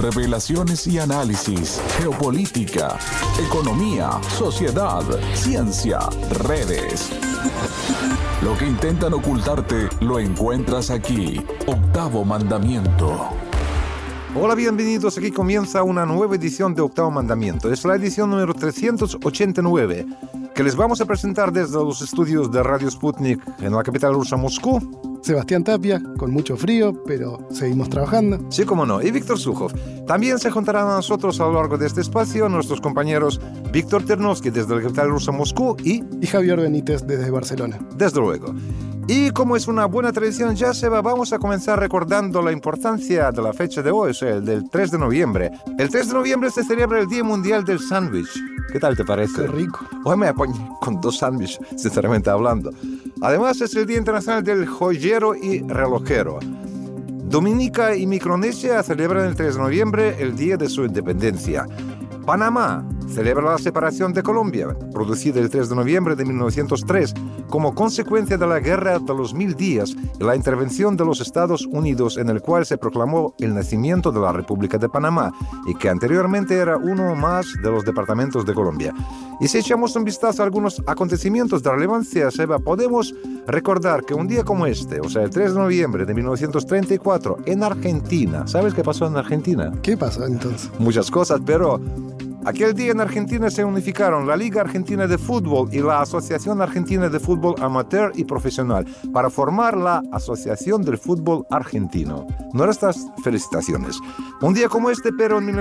Revelaciones y análisis, geopolítica, economía, sociedad, ciencia, redes. Lo que intentan ocultarte lo encuentras aquí. Octavo Mandamiento. Hola, bienvenidos. Aquí comienza una nueva edición de Octavo Mandamiento. Es la edición número 389 que les vamos a presentar desde los estudios de Radio Sputnik en la capital rusa, Moscú. Sebastián Tapia, con mucho frío, pero seguimos trabajando. Sí, cómo no. Y Víctor Sukhov. También se juntarán a nosotros a lo largo de este espacio nuestros compañeros Víctor Ternovsky desde la capital rusa, Moscú, y Javier Benítez desde Barcelona. Desde luego. Y como es una buena tradición ya, Seba, vamos a comenzar recordando la importancia de la fecha de hoy, o sea, el del 3 de noviembre. El 3 de noviembre se celebra el Día Mundial del Sándwich. ¿Qué tal te parece? Qué rico. Hoy me apañé con 2 sándwiches, sinceramente hablando. Además, es el Día Internacional del Joyero y Relojero. Dominica y Micronesia celebran el 3 de noviembre el Día de su Independencia. Panamá celebra la separación de Colombia, producida el 3 de noviembre de 1903, como consecuencia de la Guerra de los 1000 días y la intervención de los Estados Unidos, en el cual se proclamó el nacimiento de la República de Panamá y que anteriormente era uno más de los departamentos de Colombia. Y si echamos un vistazo a algunos acontecimientos de relevancia, Seba, podemos recordar que un día como este, o sea, el 3 de noviembre de 1934, en Argentina, ¿sabes qué pasó en Argentina? ¿Qué pasó entonces? Muchas cosas, pero aquel día en Argentina se unificaron la Liga Argentina de Fútbol y la Asociación Argentina de Fútbol Amateur y Profesional para formar la Asociación del Fútbol Argentino. Nuestras felicitaciones. Un día como este, pero en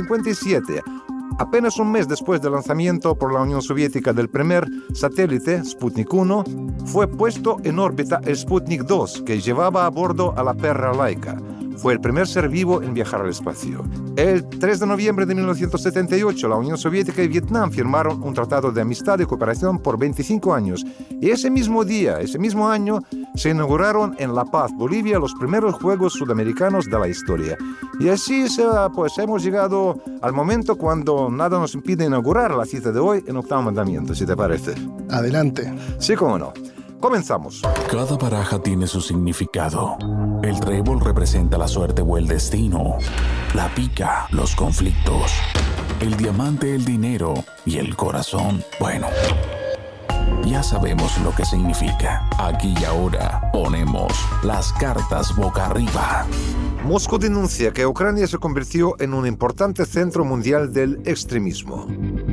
1957, apenas un mes después del lanzamiento por la Unión Soviética del primer satélite, Sputnik 1, fue puesto en órbita el Sputnik 2, que llevaba a bordo a la perra Laika. Fue el primer ser vivo en viajar al espacio. El 3 de noviembre de 1978, la Unión Soviética y Vietnam firmaron un tratado de amistad y cooperación por 25 años. Y ese mismo día, ese mismo año, se inauguraron en La Paz, Bolivia, los primeros Juegos Sudamericanos de la historia. Y así, pues, hemos llegado al momento cuando nada nos impide inaugurar la cita de hoy en Octavo Mandamiento, si te parece. Adelante. Sí, cómo no. Comenzamos. Cada baraja tiene su significado. El trébol representa la suerte o el destino. La pica, los conflictos. El diamante, el dinero. Y el corazón, bueno, ya sabemos lo que significa. Aquí y ahora ponemos las cartas boca arriba. Moscú denuncia que Ucrania se convirtió en un importante centro mundial del extremismo.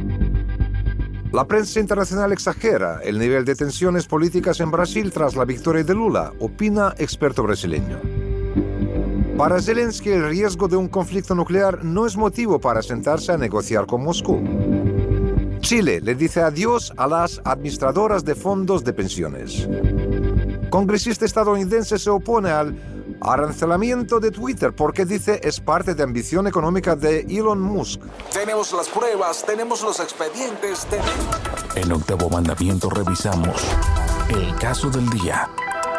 La prensa internacional exagera el nivel de tensiones políticas en Brasil tras la victoria de Lula, opina experto brasileño. Para Zelensky, el riesgo de un conflicto nuclear no es motivo para sentarse a negociar con Moscú. Chile le dice adiós a las administradoras de fondos de pensiones. Congresista estadounidense se opone al arancelamiento de Twitter porque dice es parte de ambición económica de Elon Musk. Tenemos las pruebas, tenemos los expedientes. En Octavo Mandamiento revisamos el caso del día.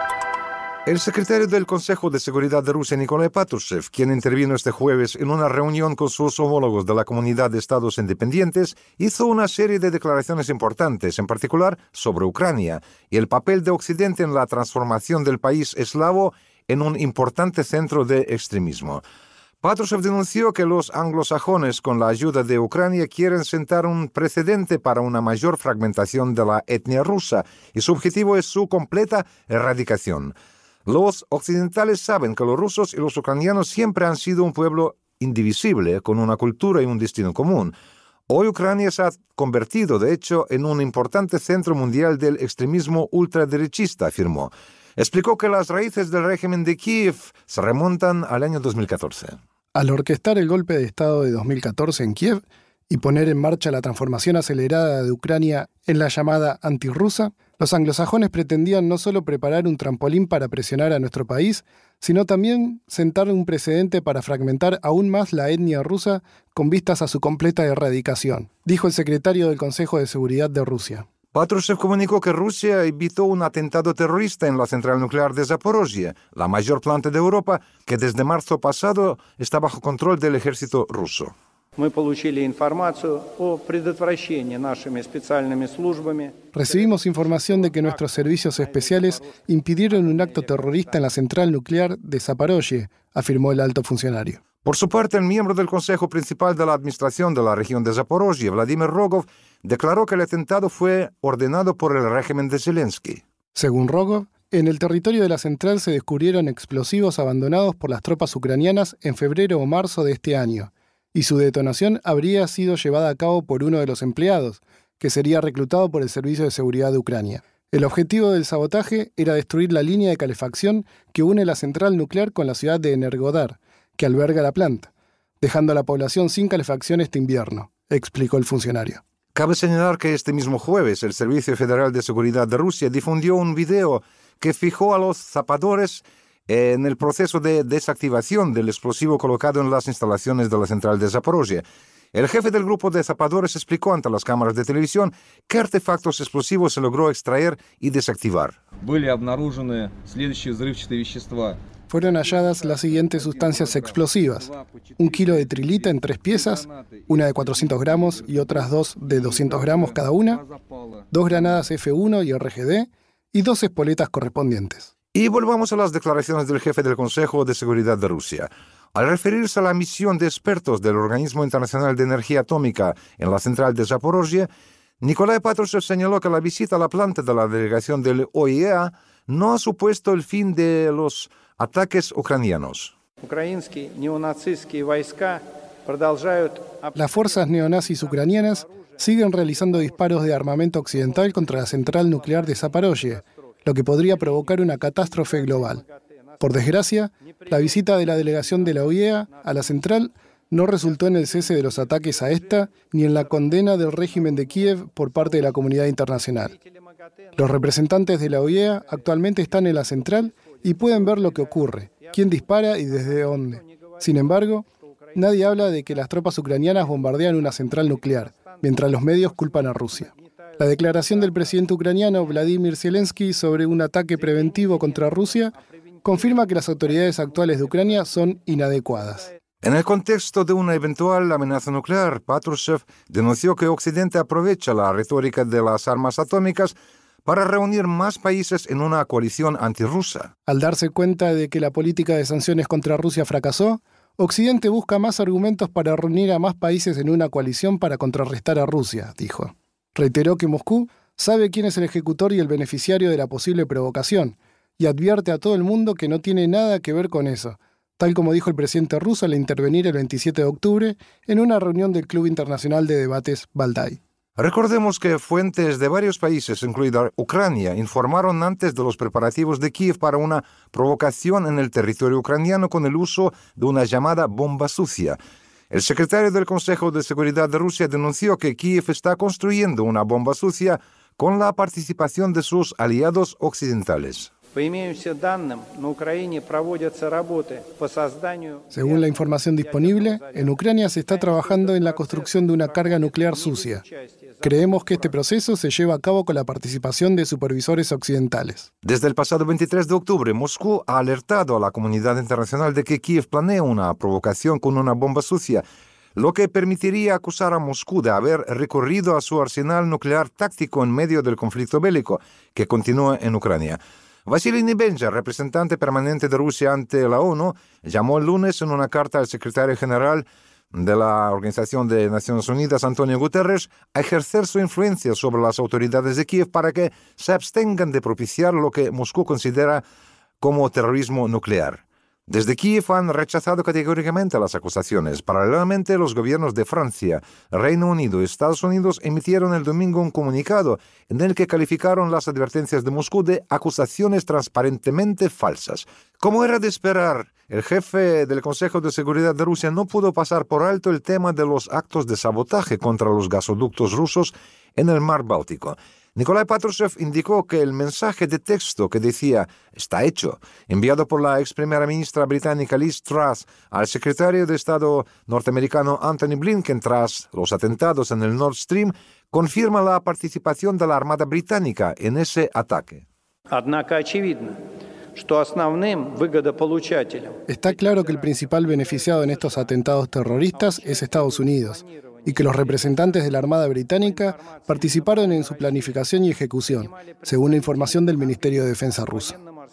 El secretario del Consejo de Seguridad de Rusia, Nikolai Patrushev, quien intervino este jueves en una reunión con sus homólogos de la Comunidad de Estados Independientes, hizo una serie de declaraciones importantes, en particular sobre Ucrania y el papel de Occidente en la transformación del país eslavo en un importante centro de extremismo. Patrushev denunció que los anglosajones, con la ayuda de Ucrania, quieren sentar un precedente para una mayor fragmentación de la etnia rusa, y su objetivo es su completa erradicación. Los occidentales saben que los rusos y los ucranianos siempre han sido un pueblo indivisible, con una cultura y un destino común. Hoy Ucrania se ha convertido, de hecho, en un importante centro mundial del extremismo ultraderechista, afirmó. Explicó que las raíces del régimen de Kiev se remontan al año 2014. Al orquestar el golpe de Estado de 2014 en Kiev y poner en marcha la transformación acelerada de Ucrania en la llamada antirrusa, los anglosajones pretendían no solo preparar un trampolín para presionar a nuestro país, sino también sentar un precedente para fragmentar aún más la etnia rusa con vistas a su completa erradicación, dijo el secretario del Consejo de Seguridad de Rusia. Patrushev comunicó que Rusia evitó un atentado terrorista en la central nuclear de Zaporozhye, la mayor planta de Europa, que desde marzo pasado está bajo control del ejército ruso. Recibimos información de que nuestros servicios especiales impidieron un acto terrorista en la central nuclear de Zaporozhye, afirmó el alto funcionario. Por su parte, el miembro del Consejo Principal de la Administración de la región de Zaporozhye, Vladimir Rogov, declaró que el atentado fue ordenado por el régimen de Zelensky. Según Rogov, en el territorio de la central se descubrieron explosivos abandonados por las tropas ucranianas en febrero o marzo de este año, y su detonación habría sido llevada a cabo por uno de los empleados, que sería reclutado por el Servicio de Seguridad de Ucrania. El objetivo del sabotaje era destruir la línea de calefacción que une la central nuclear con la ciudad de Energodar, que alberga la planta, dejando a la población sin calefacción este invierno, explicó el funcionario. Cabe señalar que este mismo jueves el Servicio Federal de Seguridad de Rusia difundió un video que fijó a los zapadores en el proceso de desactivación del explosivo colocado en las instalaciones de la central de Zaporozhye. El jefe del grupo de zapadores explicó ante las cámaras de televisión qué artefactos explosivos se logró extraer y desactivar. Fueron halladas las siguientes sustancias explosivas: 1 kilo de trilita en 3 piezas, una de 400 gramos y otras 2 de 200 gramos cada una, 2 granadas F1 y RGD y 2 espoletas correspondientes. Y volvamos a las declaraciones del jefe del Consejo de Seguridad de Rusia. Al referirse a la misión de expertos del Organismo Internacional de Energía Atómica en la central de Zaporozhye, Nikolai Patrushev señaló que la visita a la planta de la delegación del OIEA no ha supuesto el fin de los ataques ucranianos. Las fuerzas neonazis ucranianas siguen realizando disparos de armamento occidental contra la central nuclear de Zaporozhye, lo que podría provocar una catástrofe global. Por desgracia, la visita de la delegación de la OIEA a la central no resultó en el cese de los ataques a esta ni en la condena del régimen de Kiev por parte de la comunidad internacional. Los representantes de la OIEA actualmente están en la central y pueden ver lo que ocurre, quién dispara y desde dónde. Sin embargo, nadie habla de que las tropas ucranianas bombardean una central nuclear, mientras los medios culpan a Rusia. La declaración del presidente ucraniano Vladimir Zelensky sobre un ataque preventivo contra Rusia confirma que las autoridades actuales de Ucrania son inadecuadas. En el contexto de una eventual amenaza nuclear, Patrushev denunció que Occidente aprovecha la retórica de las armas atómicas para reunir más países en una coalición antirrusa. Al darse cuenta de que la política de sanciones contra Rusia fracasó, Occidente busca más argumentos para reunir a más países en una coalición para contrarrestar a Rusia, dijo. Reiteró que Moscú sabe quién es el ejecutor y el beneficiario de la posible provocación, y advierte a todo el mundo que no tiene nada que ver con eso, tal como dijo el presidente ruso al intervenir el 27 de octubre en una reunión del Club Internacional de Debates Valdai. Recordemos que fuentes de varios países, incluida Ucrania, informaron antes de los preparativos de Kiev para una provocación en el territorio ucraniano con el uso de una llamada bomba sucia. El secretario del Consejo de Seguridad de Rusia denunció que Kiev está construyendo una bomba sucia con la participación de sus aliados occidentales. Según la información disponible, en Ucrania se está trabajando en la construcción de una carga nuclear sucia. Creemos que este proceso se lleva a cabo con la participación de supervisores occidentales. Desde el pasado 23 de octubre, Moscú ha alertado a la comunidad internacional de que Kiev planea una provocación con una bomba sucia, lo que permitiría acusar a Moscú de haber recurrido a su arsenal nuclear táctico en medio del conflicto bélico que continúa en Ucrania. Vasily Nebenja, representante permanente de Rusia ante la ONU, llamó el lunes en una carta al secretario general de la Organización de Naciones Unidas, Antonio Guterres, a ejercer su influencia sobre las autoridades de Kiev para que se abstengan de propiciar lo que Moscú considera como terrorismo nuclear. Desde Kiev han rechazado categóricamente las acusaciones. Paralelamente, los gobiernos de Francia, Reino Unido y Estados Unidos emitieron el domingo un comunicado en el que calificaron las advertencias de Moscú de acusaciones transparentemente falsas. Como era de esperar, el jefe del Consejo de Seguridad de Rusia no pudo pasar por alto el tema de los actos de sabotaje contra los gasoductos rusos en el mar Báltico. Nikolai Patrushev indicó que el mensaje de texto que decía «está hecho», enviado por la ex primera ministra británica Liz Truss al secretario de Estado norteamericano Anthony Blinken tras los atentados en el Nord Stream, confirma la participación de la Armada Británica en ese ataque. Está claro que el principal beneficiado en estos atentados terroristas es Estados Unidos, y que los representantes de la Armada Británica participaron en su planificación y ejecución, según la información del Ministerio de Defensa ruso.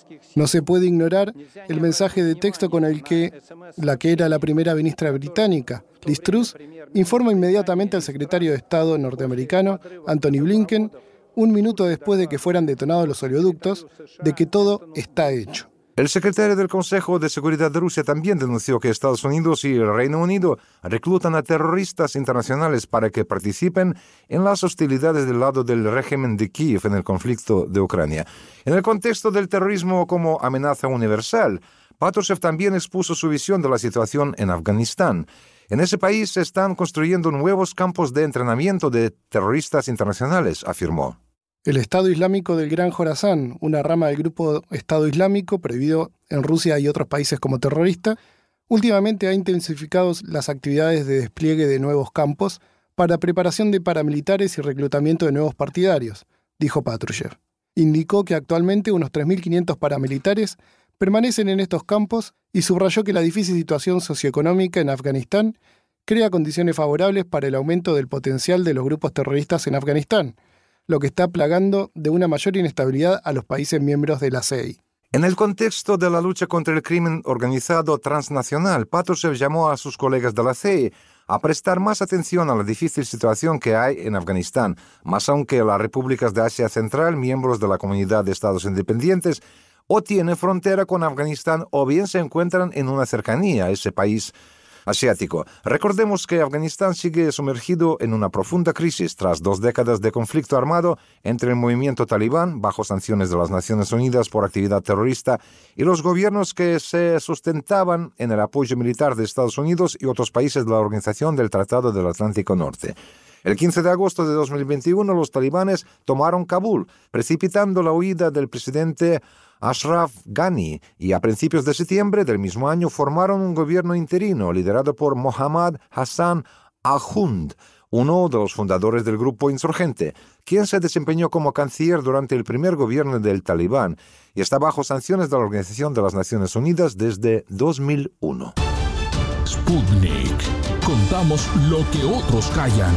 No se puede ignorar el mensaje de texto con el que la que era la primera ministra británica, Liz Truss, informa inmediatamente al secretario de Estado norteamericano, Antony Blinken, un minuto después de que fueran detonados los oleoductos, de que todo está hecho. El secretario del Consejo de Seguridad de Rusia también denunció que Estados Unidos y el Reino Unido reclutan a terroristas internacionales para que participen en las hostilidades del lado del régimen de Kiev en el conflicto de Ucrania. En el contexto del terrorismo como amenaza universal, Patrushev también expuso su visión de la situación en Afganistán. En ese país se están construyendo nuevos campos de entrenamiento de terroristas internacionales, afirmó. El Estado Islámico del Gran Jorasán, una rama del grupo Estado Islámico, prohibido en Rusia y otros países como terrorista, últimamente ha intensificado las actividades de despliegue de nuevos campos para preparación de paramilitares y reclutamiento de nuevos partidarios, dijo Patrushev. Indicó que actualmente unos 3.500 paramilitares permanecen en estos campos y subrayó que la difícil situación socioeconómica en Afganistán crea condiciones favorables para el aumento del potencial de los grupos terroristas en Afganistán, lo que está plagando de una mayor inestabilidad a los países miembros de la CEI. En el contexto de la lucha contra el crimen organizado transnacional, Patrushev llamó a sus colegas de la CEI a prestar más atención a la difícil situación que hay en Afganistán, más aunque las repúblicas de Asia Central, miembros de la Comunidad de Estados Independientes, o tienen frontera con Afganistán o bien se encuentran en una cercanía a ese país asiático. Recordemos que Afganistán sigue sumergido en una profunda crisis tras 2 décadas de conflicto armado entre el movimiento talibán, bajo sanciones de las Naciones Unidas por actividad terrorista, y los gobiernos que se sustentaban en el apoyo militar de Estados Unidos y otros países de la Organización del Tratado del Atlántico Norte. El 15 de agosto de 2021, los talibanes tomaron Kabul, precipitando la huida del presidente Ashraf Ghani, y a principios de septiembre del mismo año formaron un gobierno interino liderado por Mohammad Hassan Al-Hund, uno de los fundadores del grupo insurgente, quien se desempeñó como canciller durante el primer gobierno del Talibán y está bajo sanciones de la Organización de las Naciones Unidas desde 2001. Sputnik. Contamos lo que otros callan.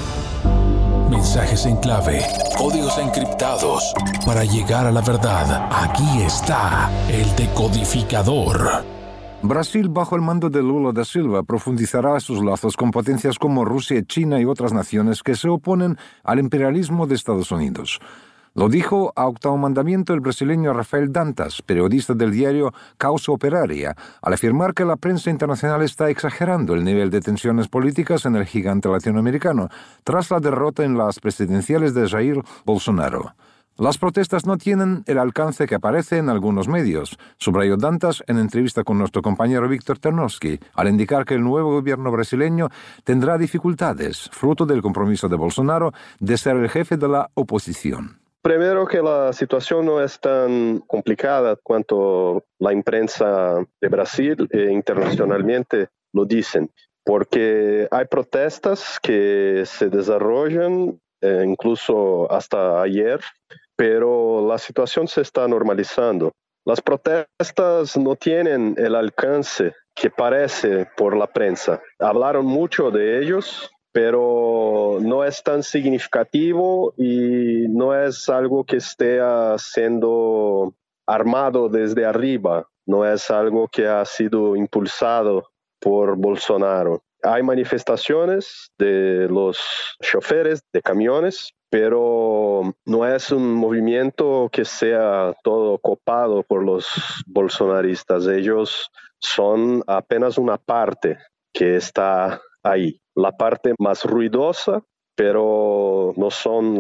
Mensajes en clave, códigos encriptados. Para llegar a la verdad, aquí está el decodificador. Brasil, bajo el mando de Lula da Silva, profundizará sus lazos con potencias como Rusia, China y otras naciones que se oponen al imperialismo de Estados Unidos. Lo dijo a octavo mandamiento el brasileño Rafael Dantas, periodista del diario Causa Operaria, al afirmar que la prensa internacional está exagerando el nivel de tensiones políticas en el gigante latinoamericano, tras la derrota en las presidenciales de Jair Bolsonaro. Las protestas no tienen el alcance que aparece en algunos medios, subrayó Dantas en entrevista con nuestro compañero Víctor Ternovsky, al indicar que el nuevo gobierno brasileño tendrá dificultades, fruto del compromiso de Bolsonaro de ser el jefe de la oposición. Primero, que la situación no es tan complicada cuanto la imprensa de Brasil e internacionalmente lo dicen, porque hay protestas que se desarrollan incluso hasta ayer, pero la situación se está normalizando. Las protestas no tienen el alcance que parece por la prensa. Hablaron mucho de ellos, pero no es tan significativo y no es algo que esté siendo armado desde arriba, no es algo que ha sido impulsado por Bolsonaro. Hay manifestaciones de los choferes de camiones, pero no es un movimiento que sea todo copado por los bolsonaristas. Ellos son apenas una parte que está ahí. La parte más ruidosa, pero no son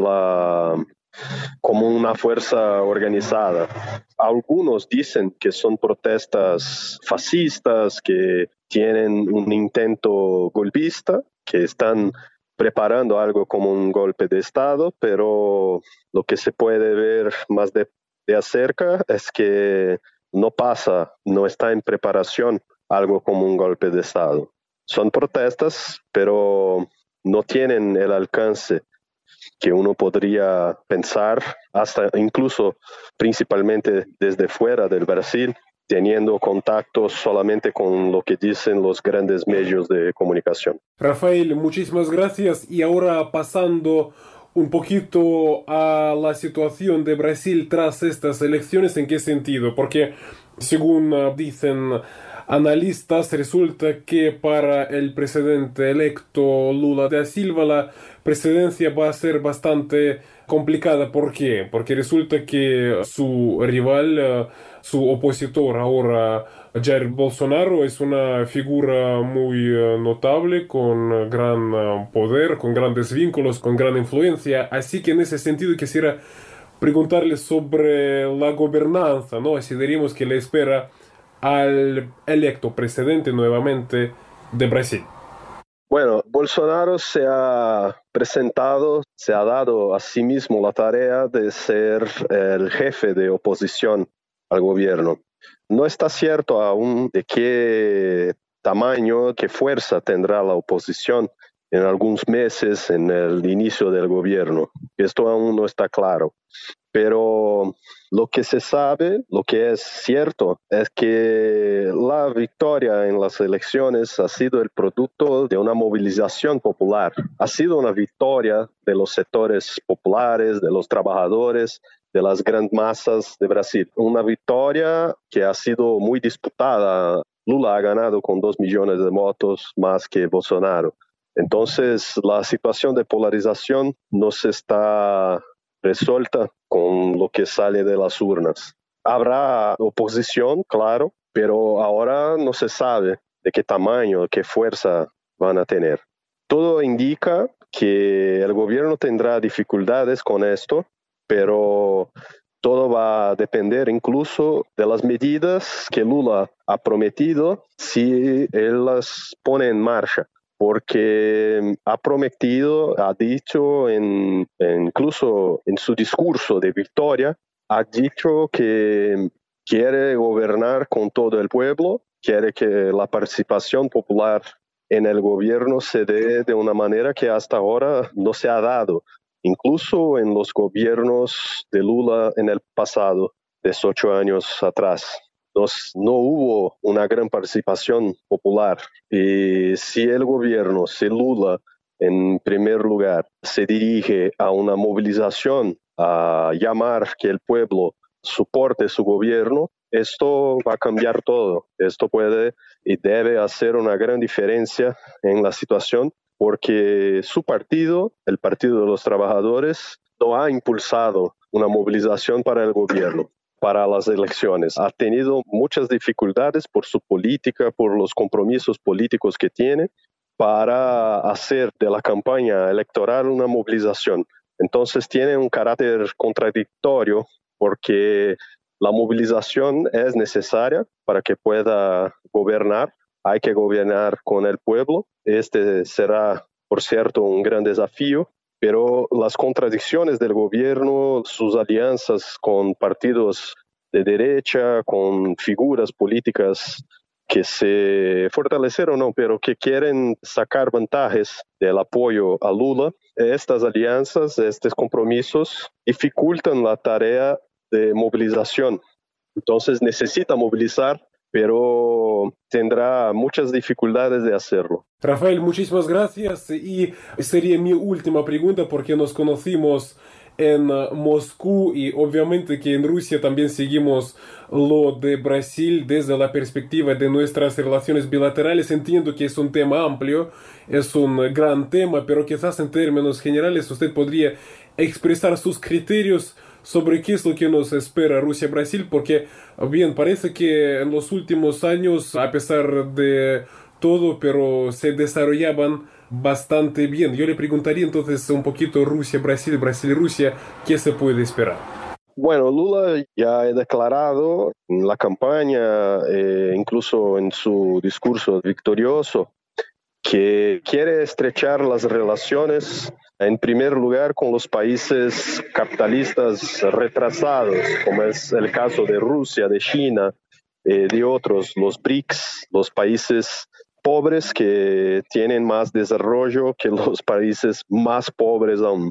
como una fuerza organizada. Algunos dicen que son protestas fascistas, que tienen un intento golpista, que están preparando algo como un golpe de Estado, pero lo que se puede ver más de cerca es que no pasa, no está en preparación algo como un golpe de Estado. Son protestas, pero no tienen el alcance que uno podría pensar, hasta incluso principalmente desde fuera del Brasil, teniendo contactos solamente con lo que dicen los grandes medios de comunicación. Rafael, muchísimas gracias. Y ahora pasando un poquito a la situación de Brasil tras estas elecciones. ¿En qué sentido? Porque según dicen analistas, resulta que para el presidente electo Lula da Silva la presidencia va a ser bastante complicada. ¿Por qué? Porque resulta que su rival, su opositor ahora, Jair Bolsonaro, es una figura muy notable, con gran poder, con grandes vínculos, con gran influencia. Así que en ese sentido quisiera preguntarle sobre la gobernanza, ¿no? Si diríamos que le espera al electo presidente nuevamente de Brasil. Bueno, Bolsonaro se ha presentado, se ha dado a sí mismo la tarea de ser el jefe de oposición al gobierno. No está cierto aún de qué tamaño, qué fuerza tendrá la oposición en algunos meses en el inicio del gobierno. Esto aún no está claro. Pero lo que se sabe, lo que es cierto, es que la victoria en las elecciones ha sido el producto de una movilización popular. Ha sido una victoria de los sectores populares, de los trabajadores, de las grandes masas de Brasil. Una victoria que ha sido muy disputada. Lula ha ganado con 2 millones de votos más que Bolsonaro. Entonces, la situación de polarización no se está resuelta con lo que sale de las urnas. Habrá oposición, claro, pero ahora no se sabe de qué tamaño, qué fuerza van a tener. Todo indica que el gobierno tendrá dificultades con esto, pero todo va a depender incluso de las medidas que Lula ha prometido si él las pone en marcha. Porque ha prometido, ha dicho, incluso en su discurso de victoria, ha dicho que quiere gobernar con todo el pueblo, quiere que la participación popular en el gobierno se dé de una manera que hasta ahora no se ha dado, incluso en los gobiernos de Lula en el pasado, de 8 años atrás. No hubo una gran participación popular. Y si el gobierno, si Lula, en primer lugar, se dirige a una movilización, a llamar que el pueblo soporte su gobierno, esto va a cambiar todo. Esto puede y debe hacer una gran diferencia en la situación, porque su partido, el Partido de los Trabajadores, no ha impulsado una movilización para el gobierno, para las elecciones. Ha tenido muchas dificultades por su política, por los compromisos políticos que tiene, para hacer de la campaña electoral una movilización. Entonces tiene un carácter contradictorio, porque la movilización es necesaria para que pueda gobernar. Hay que gobernar con el pueblo. Este será, por cierto, un gran desafío. Pero las contradicciones del gobierno, sus alianzas con partidos de derecha, con figuras políticas que se fortalecieron, no, pero que quieren sacar ventajas del apoyo a Lula, estas alianzas, estos compromisos dificultan la tarea de movilización. Entonces necesita movilizar, pero tendrá muchas dificultades de hacerlo. Rafael, muchísimas gracias. Y sería mi última pregunta, porque nos conocimos en Moscú y obviamente que en Rusia también seguimos lo de Brasil desde la perspectiva de nuestras relaciones bilaterales. Entiendo que es un tema amplio, es un gran tema, pero quizás en términos generales usted podría expresar sus criterios sobre qué es lo que nos espera Rusia-Brasil, porque bien, parece que en los últimos años, a pesar de todo, pero se desarrollaban bastante bien. Yo le preguntaría entonces un poquito Rusia-Brasil, Brasil-Rusia, ¿qué se puede esperar? Bueno, Lula ya ha declarado en la campaña, incluso en su discurso victorioso, que quiere estrechar las relaciones en primer lugar con los países capitalistas retrasados, como es el caso de Rusia, de China, de otros, los BRICS, los países pobres que tienen más desarrollo que los países más pobres aún.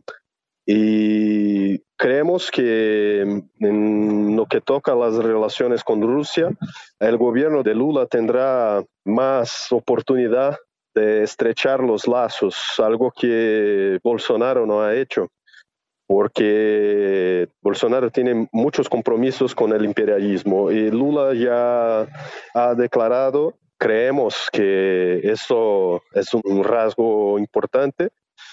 Y creemos que en lo que toca a las relaciones con Rusia, el gobierno de Lula tendrá más oportunidad de estrechar los lazos, algo que Bolsonaro no ha hecho. porque Bolsonaro tiene muchos compromisos con el imperialismo y Lula ya ha declarado, creemos que eso es un rasgo importante,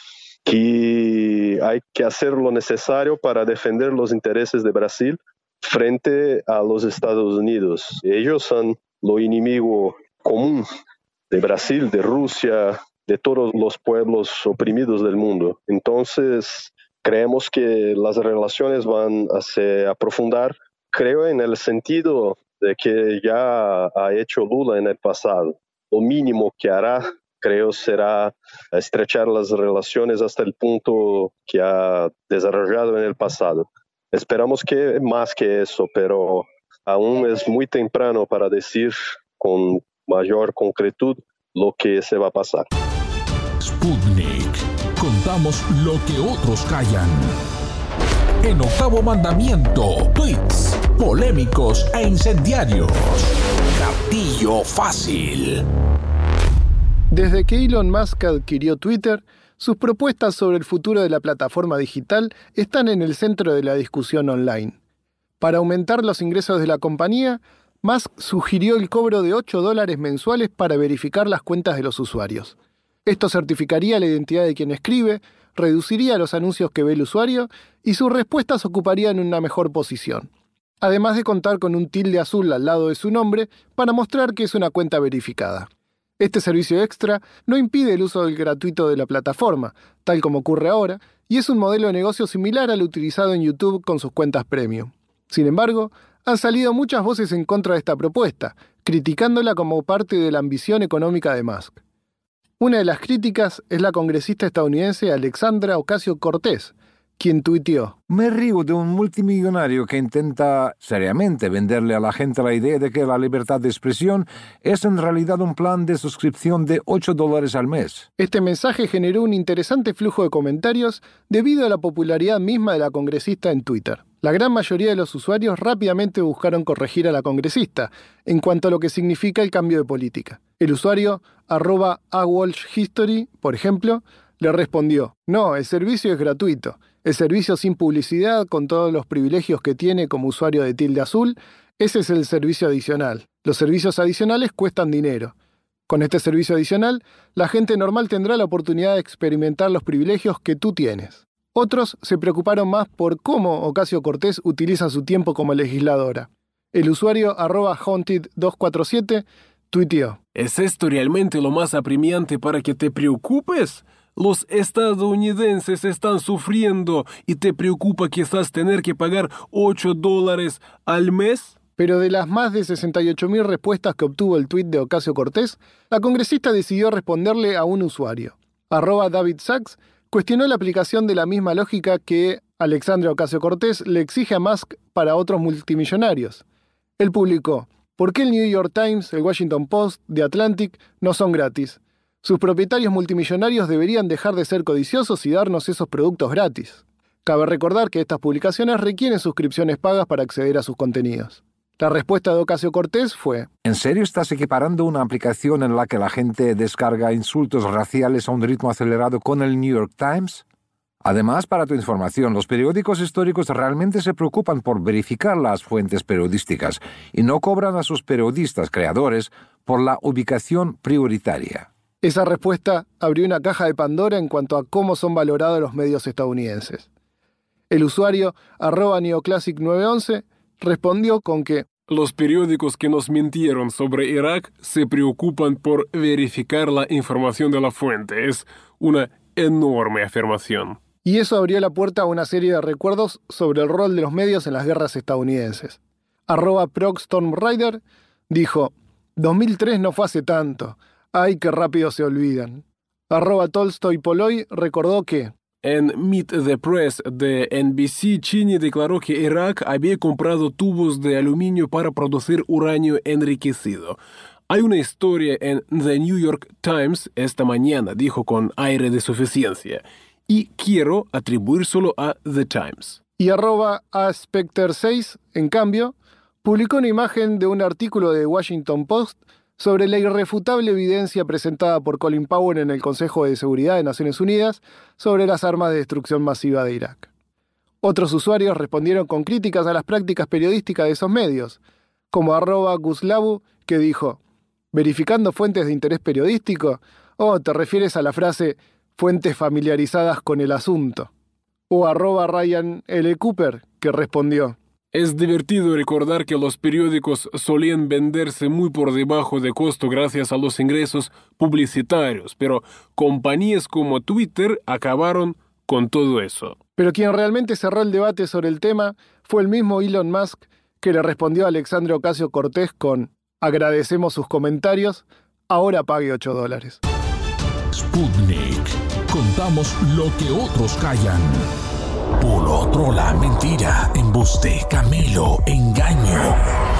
que hay que hacer lo necesario para defender los intereses de Brasil frente a los Estados Unidos. Ellos son lo enemigo común de Brasil, de Rusia, de todos los pueblos oprimidos del mundo. Entonces, creemos que las relaciones van a se aprofundar, creo, en el sentido de que ya ha hecho Lula en el pasado. Lo mínimo que hará, creo, será estrechar las relaciones hasta el punto que ha desarrollado en el pasado. Esperamos que más que eso, pero aún es muy temprano para decir con mayor concretud lo que se va a pasar. Sputnik. Contamos lo que otros callan. En Octavo Mandamiento, tweets polémicos e incendiarios. Gatillo fácil. Desde que Elon Musk adquirió Twitter, sus propuestas sobre el futuro de la plataforma digital están en el centro de la discusión online. Para aumentar los ingresos de la compañía, Musk sugirió el cobro de $8 mensuales para verificar las cuentas de los usuarios. Esto certificaría la identidad de quien escribe, reduciría los anuncios que ve el usuario y sus respuestas ocuparían una mejor posición. Además de contar con un tilde azul al lado de su nombre para mostrar que es una cuenta verificada. Este servicio extra no impide el uso del gratuito de la plataforma, tal como ocurre ahora, y es un modelo de negocio similar al utilizado en YouTube con sus cuentas premium. Sin embargo, han salido muchas voces en contra de esta propuesta, criticándola como parte de la ambición económica de Musk. Una de las críticas es la congresista estadounidense Alexandra Ocasio-Cortez, quien tuiteó: Me río de un multimillonario que intenta seriamente venderle a la gente la idea de que la libertad de expresión es en realidad un plan de suscripción de $8 al mes. Este mensaje generó un interesante flujo de comentarios debido a la popularidad misma de la congresista en Twitter. La gran mayoría de los usuarios rápidamente buscaron corregir a la congresista en cuanto a lo que significa el cambio de política. El usuario @awalshhistory, por ejemplo, le respondió: no, el servicio es gratuito. El servicio sin publicidad, con todos los privilegios que tiene como usuario de tilde azul, ese es el servicio adicional. Los servicios adicionales cuestan dinero. Con este servicio adicional, la gente normal tendrá la oportunidad de experimentar los privilegios que tú tienes. Otros se preocuparon más por cómo Ocasio-Cortez utiliza su tiempo como legisladora. El usuario @haunted247 tuiteó: ¿Es esto realmente lo más apremiante para que te preocupes? Los estadounidenses están sufriendo y te preocupa quizás tener que pagar $8 al mes. Pero de las más de 68.000 respuestas que obtuvo el tuit de Ocasio-Cortez, la congresista decidió responderle a un usuario. @David Sachs cuestionó la aplicación de la misma lógica que Alexandra Ocasio-Cortez le exige a Musk para otros multimillonarios. Él publicó: ¿por qué el New York Times, el Washington Post, The Atlantic no son gratis? Sus propietarios multimillonarios deberían dejar de ser codiciosos y darnos esos productos gratis. Cabe recordar que estas publicaciones requieren suscripciones pagas para acceder a sus contenidos. La respuesta de Ocasio-Cortez fue: ¿En serio estás equiparando una aplicación en la que la gente descarga insultos raciales a un ritmo acelerado con el New York Times? Además, para tu información, los periódicos históricos realmente se preocupan por verificar las fuentes periodísticas y no cobran a sus periodistas creadores por la ubicación prioritaria. Esa respuesta abrió una caja de Pandora en cuanto a cómo son valorados los medios estadounidenses. El usuario @neoclassic911 respondió con que los periódicos que nos mintieron sobre Irak se preocupan por verificar la información de la fuente. Es una enorme afirmación. Y eso abrió la puerta a una serie de recuerdos sobre el rol de los medios en las guerras estadounidenses. @ProgStormRider dijo: 2003 no fue hace tanto. ¡Ay, qué rápido se olvidan! @TolstoyPoloy recordó que en Meet the Press de NBC, Cheney declaró que Irak había comprado tubos de aluminio para producir uranio enriquecido. Hay una historia en The New York Times esta mañana, dijo con aire de suficiencia, y quiero atribuírselo a The Times. Y @aspecter6, en cambio, publicó una imagen de un artículo de Washington Post sobre la irrefutable evidencia presentada por Colin Powell en el Consejo de Seguridad de Naciones Unidas sobre las armas de destrucción masiva de Irak. Otros usuarios respondieron con críticas a las prácticas periodísticas de esos medios, como @Guslavu, que dijo: ¿verificando fuentes de interés periodístico? ¿O te refieres a la frase fuentes familiarizadas con el asunto? O @Ryan L. Cooper, que respondió: es divertido recordar que los periódicos solían venderse muy por debajo de costo gracias a los ingresos publicitarios, pero compañías como Twitter acabaron con todo eso. Pero quien realmente cerró el debate sobre el tema fue el mismo Elon Musk, que le respondió a Alexandria Ocasio-Cortez con: agradecemos sus comentarios, ahora pague $8. Sputnik. Contamos lo que otros callan. Por otro, la mentira, embuste, camelo, engaño,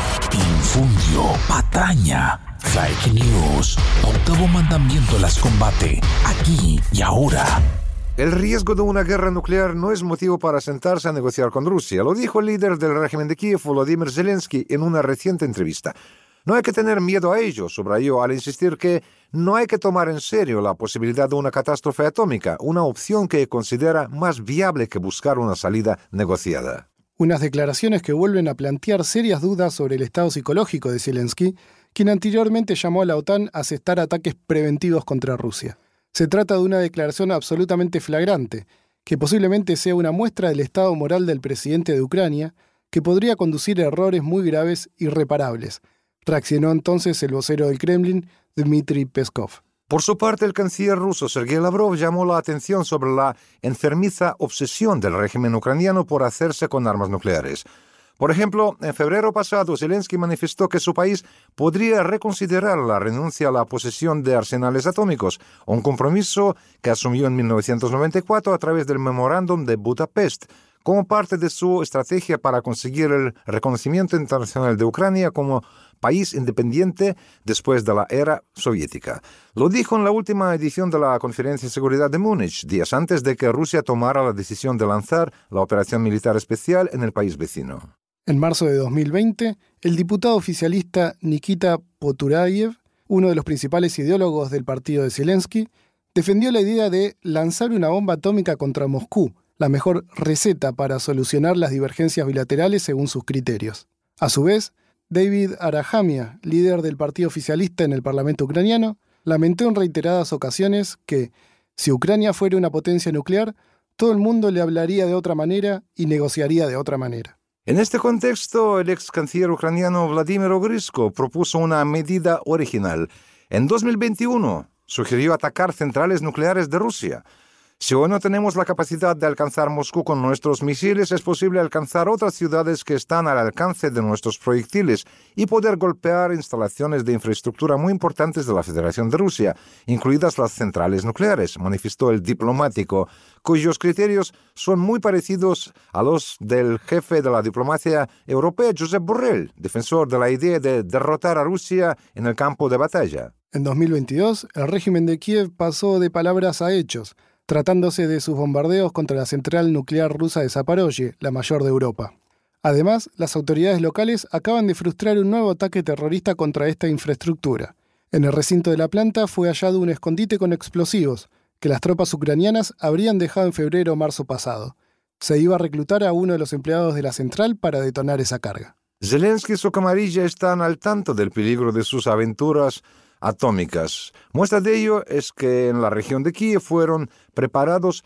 infundio, patraña, fake news. Octavo mandamiento las combate, aquí y ahora. El riesgo de una guerra nuclear no es motivo para sentarse a negociar con Rusia, lo dijo el líder del régimen de Kiev, Volodymyr Zelensky, en una reciente entrevista. No hay que tener miedo a ello, subrayó al insistir que no hay que tomar en serio la posibilidad de una catástrofe atómica, una opción que considera más viable que buscar una salida negociada. Unas declaraciones que vuelven a plantear serias dudas sobre el estado psicológico de Zelensky, quien anteriormente llamó a la OTAN a asestar ataques preventivos contra Rusia. Se trata de una declaración absolutamente flagrante, que posiblemente sea una muestra del estado moral del presidente de Ucrania, que podría conducir a errores muy graves e irreparables. Reaccionó entonces el vocero del Kremlin, Dmitry Peskov. Por su parte, el canciller ruso Sergei Lavrov llamó la atención sobre la enfermiza obsesión del régimen ucraniano por hacerse con armas nucleares. Por ejemplo, en febrero pasado, Zelensky manifestó que su país podría reconsiderar la renuncia a la posesión de arsenales atómicos, un compromiso que asumió en 1994 a través del Memorándum de Budapest, como parte de su estrategia para conseguir el reconocimiento internacional de Ucrania como país independiente después de la era soviética. Lo dijo en la última edición de la Conferencia de Seguridad de Múnich, días antes de que Rusia tomara la decisión de lanzar la operación militar especial en el país vecino. En marzo de 2020, el diputado oficialista Nikita Poturayev, uno de los principales ideólogos del partido de Zelensky, defendió la idea de lanzar una bomba atómica contra Moscú, la mejor receta para solucionar las divergencias bilaterales según sus criterios. A su vez, David Arahamia, líder del partido oficialista en el Parlamento ucraniano, lamentó en reiteradas ocasiones que, si Ucrania fuera una potencia nuclear, todo el mundo le hablaría de otra manera y negociaría de otra manera. En este contexto, el ex canciller ucraniano Vladimir Ogrysko propuso una medida original. En 2021, sugirió atacar centrales nucleares de Rusia. Si hoy no tenemos la capacidad de alcanzar Moscú con nuestros misiles, es posible alcanzar otras ciudades que están al alcance de nuestros proyectiles y poder golpear instalaciones de infraestructura muy importantes de la Federación de Rusia, incluidas las centrales nucleares, manifestó el diplomático, cuyos criterios son muy parecidos a los del jefe de la diplomacia europea, Josep Borrell, defensor de la idea de derrotar a Rusia en el campo de batalla. En 2022, el régimen de Kiev pasó de palabras a hechos, tratándose de sus bombardeos contra la central nuclear rusa de Zaporozhye, la mayor de Europa. Además, las autoridades locales acaban de frustrar un nuevo ataque terrorista contra esta infraestructura. En el recinto de la planta fue hallado un escondite con explosivos, que las tropas ucranianas habrían dejado en febrero o marzo pasado. Se iba a reclutar a uno de los empleados de la central para detonar esa carga. Zelensky y su camarilla están al tanto del peligro de sus aventuras atómicas. Muestra de ello es que en la región de Kiev fueron preparados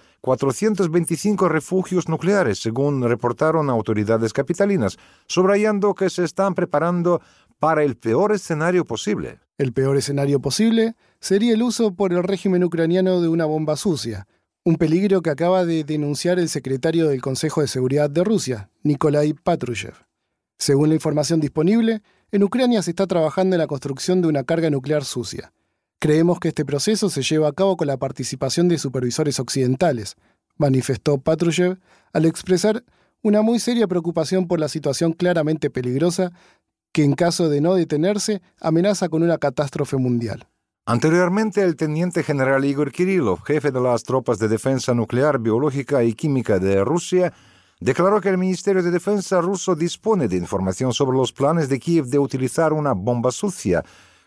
425 refugios nucleares, según reportaron autoridades capitalinas, subrayando que se están preparando para el peor escenario posible. El peor escenario posible sería el uso por el régimen ucraniano de una bomba sucia, un peligro que acaba de denunciar el secretario del Consejo de Seguridad de Rusia, Nikolai Patrushev. Según la información disponible, en Ucrania se está trabajando en la construcción de una carga nuclear sucia. Creemos que este proceso se lleva a cabo con la participación de supervisores occidentales, manifestó Patrushev al expresar una muy seria preocupación por la situación claramente peligrosa que, en caso de no detenerse, amenaza con una catástrofe mundial. Anteriormente, el teniente general Igor Kirillov, jefe de las tropas de defensa nuclear, biológica y química de Rusia, declaró que el Ministerio de Defensa ruso dispone de información sobre los planes de Kiev de utilizar una bomba sucia,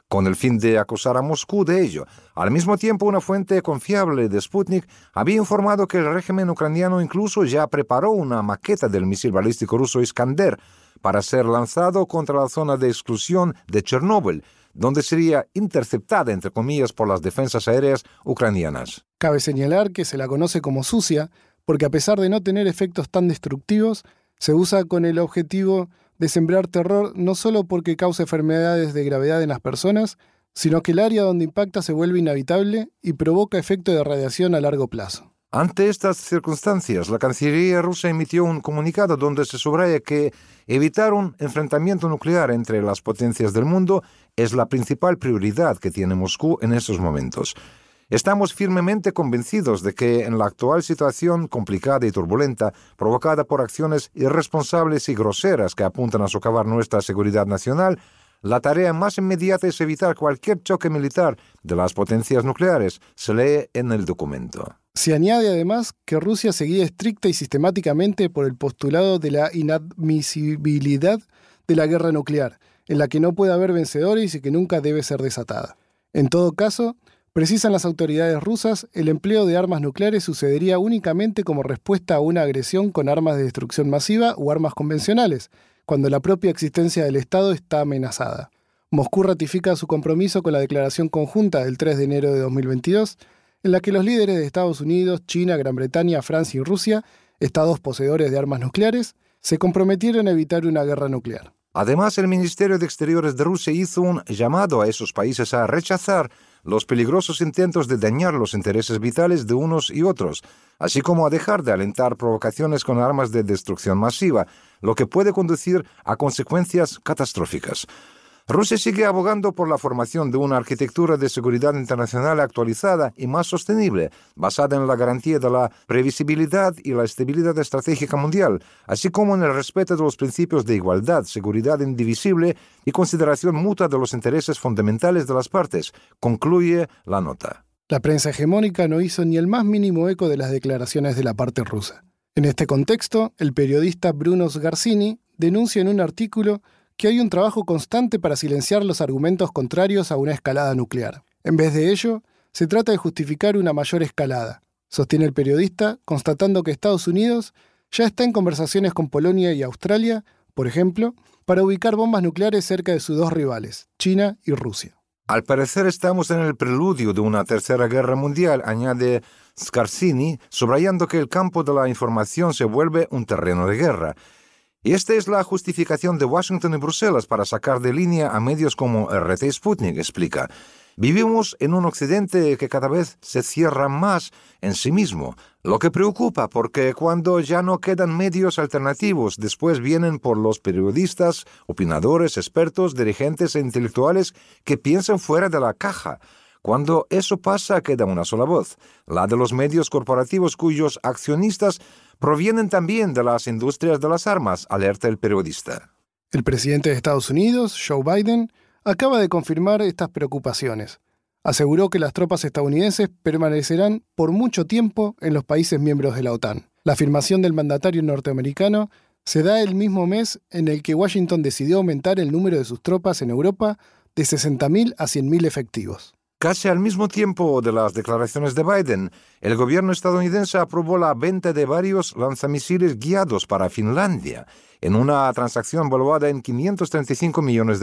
con el fin de acusar a Moscú de ello. Al mismo tiempo, una fuente confiable de Sputnik había informado que el régimen ucraniano incluso ya preparó una maqueta del misil balístico ruso Iskander para ser lanzado contra la zona de exclusión de Chernóbil, donde sería interceptada, entre comillas, por las defensas aéreas ucranianas. Cabe señalar que se la conoce como sucia, porque a pesar de no tener efectos tan destructivos, se usa con el objetivo de sembrar terror no solo porque causa enfermedades de gravedad en las personas, sino que el área donde impacta se vuelve inhabitable y provoca efecto de radiación a largo plazo. Ante estas circunstancias, la Cancillería rusa emitió un comunicado donde se subraya que evitar un enfrentamiento nuclear entre las potencias del mundo es la principal prioridad que tiene Moscú en estos momentos. Estamos firmemente convencidos de que en la actual situación complicada y turbulenta, provocada por acciones irresponsables y groseras que apuntan a socavar nuestra seguridad nacional, la tarea más inmediata es evitar cualquier choque militar de las potencias nucleares, se lee en el documento. Se añade además que Rusia seguía estricta y sistemáticamente por el postulado de la inadmisibilidad de la guerra nuclear, en la que no puede haber vencedores y que nunca debe ser desatada. En todo caso, precisan las autoridades rusas, el empleo de armas nucleares sucedería únicamente como respuesta a una agresión con armas de destrucción masiva o armas convencionales, cuando la propia existencia del Estado está amenazada. Moscú ratifica su compromiso con la declaración conjunta del 3 de enero de 2022, en la que los líderes de Estados Unidos, China, Gran Bretaña, Francia y Rusia, estados poseedores de armas nucleares, se comprometieron a evitar una guerra nuclear. Además, el Ministerio de Exteriores de Rusia hizo un llamado a esos países a rechazar los peligrosos intentos de dañar los intereses vitales de unos y otros, así como a dejar de alentar provocaciones con armas de destrucción masiva, lo que puede conducir a consecuencias catastróficas. Rusia sigue abogando por la formación de una arquitectura de seguridad internacional actualizada y más sostenible, basada en la garantía de la previsibilidad y la estabilidad estratégica mundial, así como en el respeto de los principios de igualdad, seguridad indivisible y consideración mutua de los intereses fundamentales de las partes, concluye la nota. La prensa hegemónica no hizo ni el más mínimo eco de las declaraciones de la parte rusa. En este contexto, el periodista Bruno Sgarsini denuncia en un artículo que hay un trabajo constante para silenciar los argumentos contrarios a una escalada nuclear. En vez de ello, se trata de justificar una mayor escalada, sostiene el periodista, constatando que Estados Unidos ya está en conversaciones con Polonia y Australia, por ejemplo, para ubicar bombas nucleares cerca de sus dos rivales, China y Rusia. Al parecer estamos en el preludio de una tercera guerra mundial, añade Sgarsini, subrayando que el campo de la información se vuelve un terreno de guerra. Y esta es la justificación de Washington y Bruselas para sacar de línea a medios como RT Sputnik, explica. Vivimos en un occidente que cada vez se cierra más en sí mismo, lo que preocupa porque cuando ya no quedan medios alternativos, después vienen por los periodistas, opinadores, expertos, dirigentes e intelectuales que piensan fuera de la caja. Cuando eso pasa, queda una sola voz, la de los medios corporativos cuyos accionistas provienen también de las industrias de las armas, alerta el periodista. El presidente de Estados Unidos, Joe Biden, acaba de confirmar estas preocupaciones. Aseguró que las tropas estadounidenses permanecerán por mucho tiempo en los países miembros de la OTAN. La afirmación del mandatario norteamericano se da el mismo mes en el que Washington decidió aumentar el número de sus tropas en Europa de 60.000 a 100.000 efectivos. Casi al mismo tiempo de las declaraciones de Biden, el gobierno estadounidense aprobó la venta de varios lanzamisiles guiados para Finlandia, en una transacción valuada en $535 millones.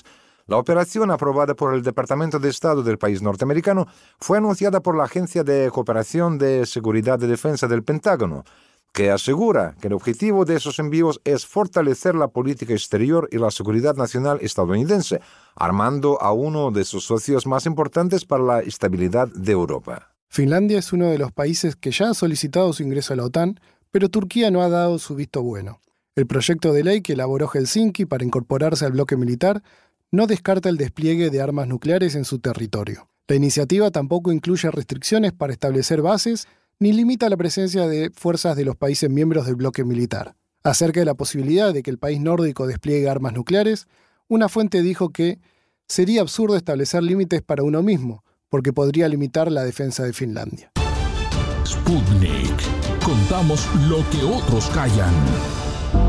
La operación, aprobada por el Departamento de Estado del país norteamericano, fue anunciada por la Agencia de Cooperación de Seguridad y Defensa del Pentágono, que asegura que el objetivo de esos envíos es fortalecer la política exterior y la seguridad nacional estadounidense, armando a uno de sus socios más importantes para la estabilidad de Europa. Finlandia es uno de los países que ya ha solicitado su ingreso a la OTAN, pero Turquía no ha dado su visto bueno. El proyecto de ley que elaboró Helsinki para incorporarse al bloque militar no descarta el despliegue de armas nucleares en su territorio. La iniciativa tampoco incluye restricciones para establecer bases ni limita la presencia de fuerzas de los países miembros del bloque militar. Acerca de la posibilidad de que el país nórdico despliegue armas nucleares, una fuente dijo que sería absurdo establecer límites para uno mismo, porque podría limitar la defensa de Finlandia. Sputnik. Contamos lo que otros callan.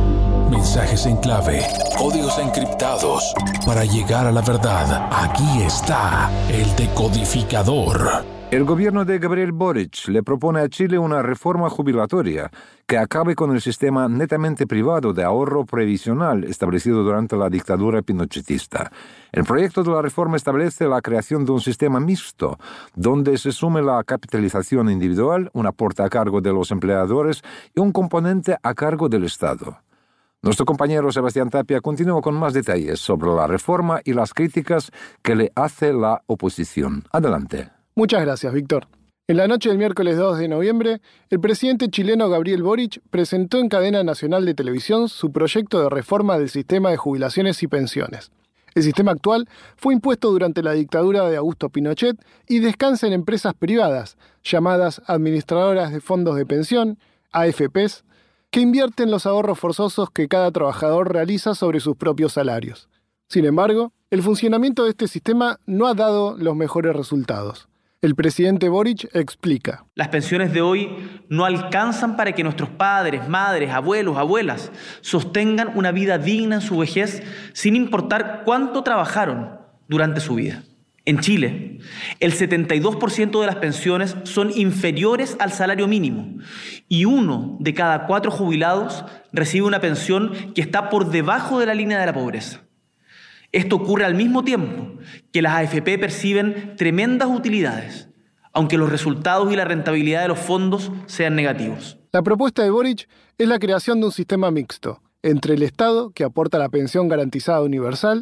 Mensajes en clave, códigos encriptados. Para llegar a la verdad, aquí está el decodificador. El gobierno de Gabriel Boric le propone a Chile una reforma jubilatoria que acabe con el sistema netamente privado de ahorro previsional establecido durante la dictadura pinochetista. El proyecto de la reforma establece la creación de un sistema mixto, donde se sume la capitalización individual, un aporte a cargo de los empleadores y un componente a cargo del Estado. Nuestro compañero Sebastián Tapia continúa con más detalles sobre la reforma y las críticas que le hace la oposición. Adelante. Muchas gracias, Víctor. En la noche del miércoles 2 de noviembre, el presidente chileno Gabriel Boric presentó en cadena nacional de televisión su proyecto de reforma del sistema de jubilaciones y pensiones. El sistema actual fue impuesto durante la dictadura de Augusto Pinochet y descansa en empresas privadas, llamadas administradoras de fondos de pensión, AFPs, que invierten los ahorros forzosos que cada trabajador realiza sobre sus propios salarios. Sin embargo, el funcionamiento de este sistema no ha dado los mejores resultados. El presidente Boric explica. Las pensiones de hoy no alcanzan para que nuestros padres, madres, abuelos, abuelas sostengan una vida digna en su vejez sin importar cuánto trabajaron durante su vida. En Chile, el 72% de las pensiones son inferiores al salario mínimo y 1 de cada 4 jubilados recibe una pensión que está por debajo de la línea de la pobreza. Esto ocurre al mismo tiempo que las AFP perciben tremendas utilidades, aunque los resultados y la rentabilidad de los fondos sean negativos. La propuesta de Boric es la creación de un sistema mixto entre el Estado, que aporta la pensión garantizada universal,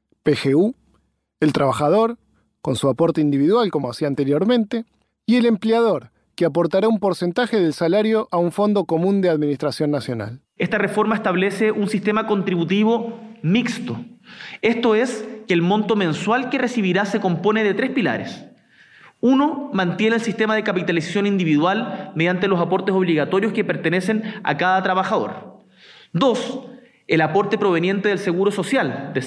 PGU, el trabajador, con su aporte individual como hacía anteriormente, y el empleador, que aportará un porcentaje del salario a un fondo común de administración nacional. Esta reforma establece un sistema contributivo mixto. Esto es que el monto mensual que recibirá se compone de 3 pilares. 1, mantiene el sistema de capitalización individual mediante los aportes obligatorios que pertenecen a cada trabajador. 2, el aporte proveniente del Seguro Social, de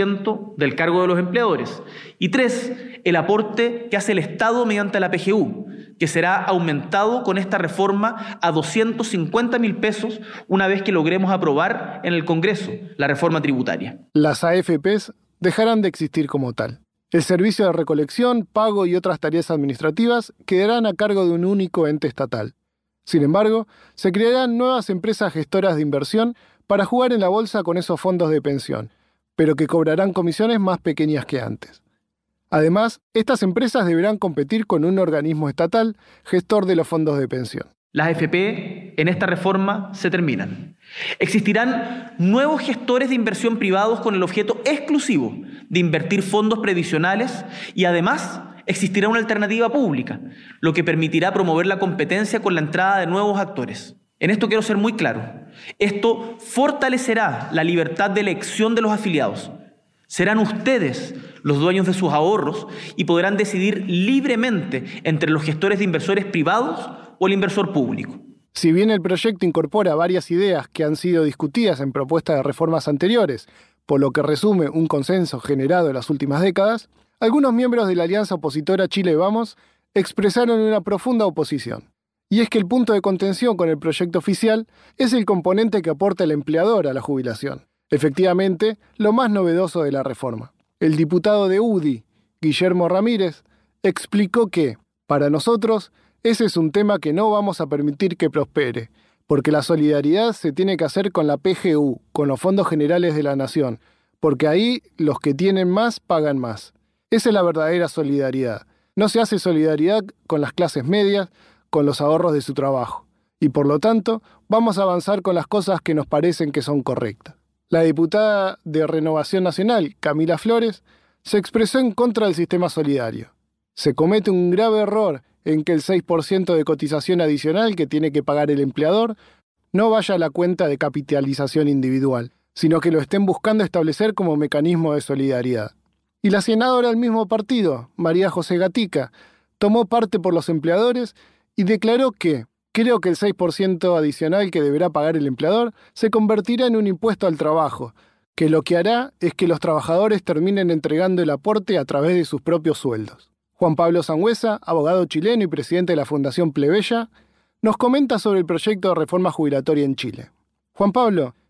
6% del cargo de los empleadores. Y 3, el aporte que hace el Estado mediante la PGU, que será aumentado con esta reforma a 250.000 pesos una vez que logremos aprobar en el Congreso la reforma tributaria. Las AFPs dejarán de existir como tal. El servicio de recolección, pago y otras tareas administrativas quedarán a cargo de un único ente estatal. Sin embargo, se crearán nuevas empresas gestoras de inversión para jugar en la bolsa con esos fondos de pensión, pero que cobrarán comisiones más pequeñas que antes. Además, estas empresas deberán competir con un organismo estatal gestor de los fondos de pensión. Las AFP en esta reforma se terminan. Existirán nuevos gestores de inversión privados con el objeto exclusivo de invertir fondos previsionales y además existirá una alternativa pública, lo que permitirá promover la competencia con la entrada de nuevos actores. En esto quiero ser muy claro. Esto fortalecerá la libertad de elección de los afiliados. Serán ustedes los dueños de sus ahorros y podrán decidir libremente entre los gestores de inversores privados o el inversor público. Si bien el proyecto incorpora varias ideas que han sido discutidas en propuestas de reformas anteriores, por lo que resume un consenso generado en las últimas décadas, algunos miembros de la alianza opositora Chile Vamos expresaron una profunda oposición. Y es que el punto de contención con el proyecto oficial es el componente que aporta el empleador a la jubilación. Efectivamente, lo más novedoso de la reforma. El diputado de UDI, Guillermo Ramírez, explicó que, para nosotros, ese es un tema que no vamos a permitir que prospere, porque la solidaridad se tiene que hacer con la PGU, con los fondos generales de la nación, porque ahí los que tienen más pagan más. Esa es la verdadera solidaridad. No se hace solidaridad con las clases medias, con los ahorros de su trabajo. Y por lo tanto, vamos a avanzar con las cosas que nos parecen que son correctas. La diputada de Renovación Nacional, Camila Flores, se expresó en contra del sistema solidario. Se comete un grave error en que el 6% de cotización adicional que tiene que pagar el empleador no vaya a la cuenta de capitalización individual, sino que lo estén buscando establecer como mecanismo de solidaridad. Y la senadora del mismo partido, María José Gatica, tomó parte por los empleadores y declaró que creo que el 6% adicional que deberá pagar el empleador se convertirá en un impuesto al trabajo, que lo que hará es que los trabajadores terminen entregando el aporte a través de sus propios sueldos. Juan Pablo Sangüesa, abogado chileno y presidente de la Fundación Plebeya, nos comenta sobre el proyecto de reforma jubilatoria en Chile. Juan Pablo,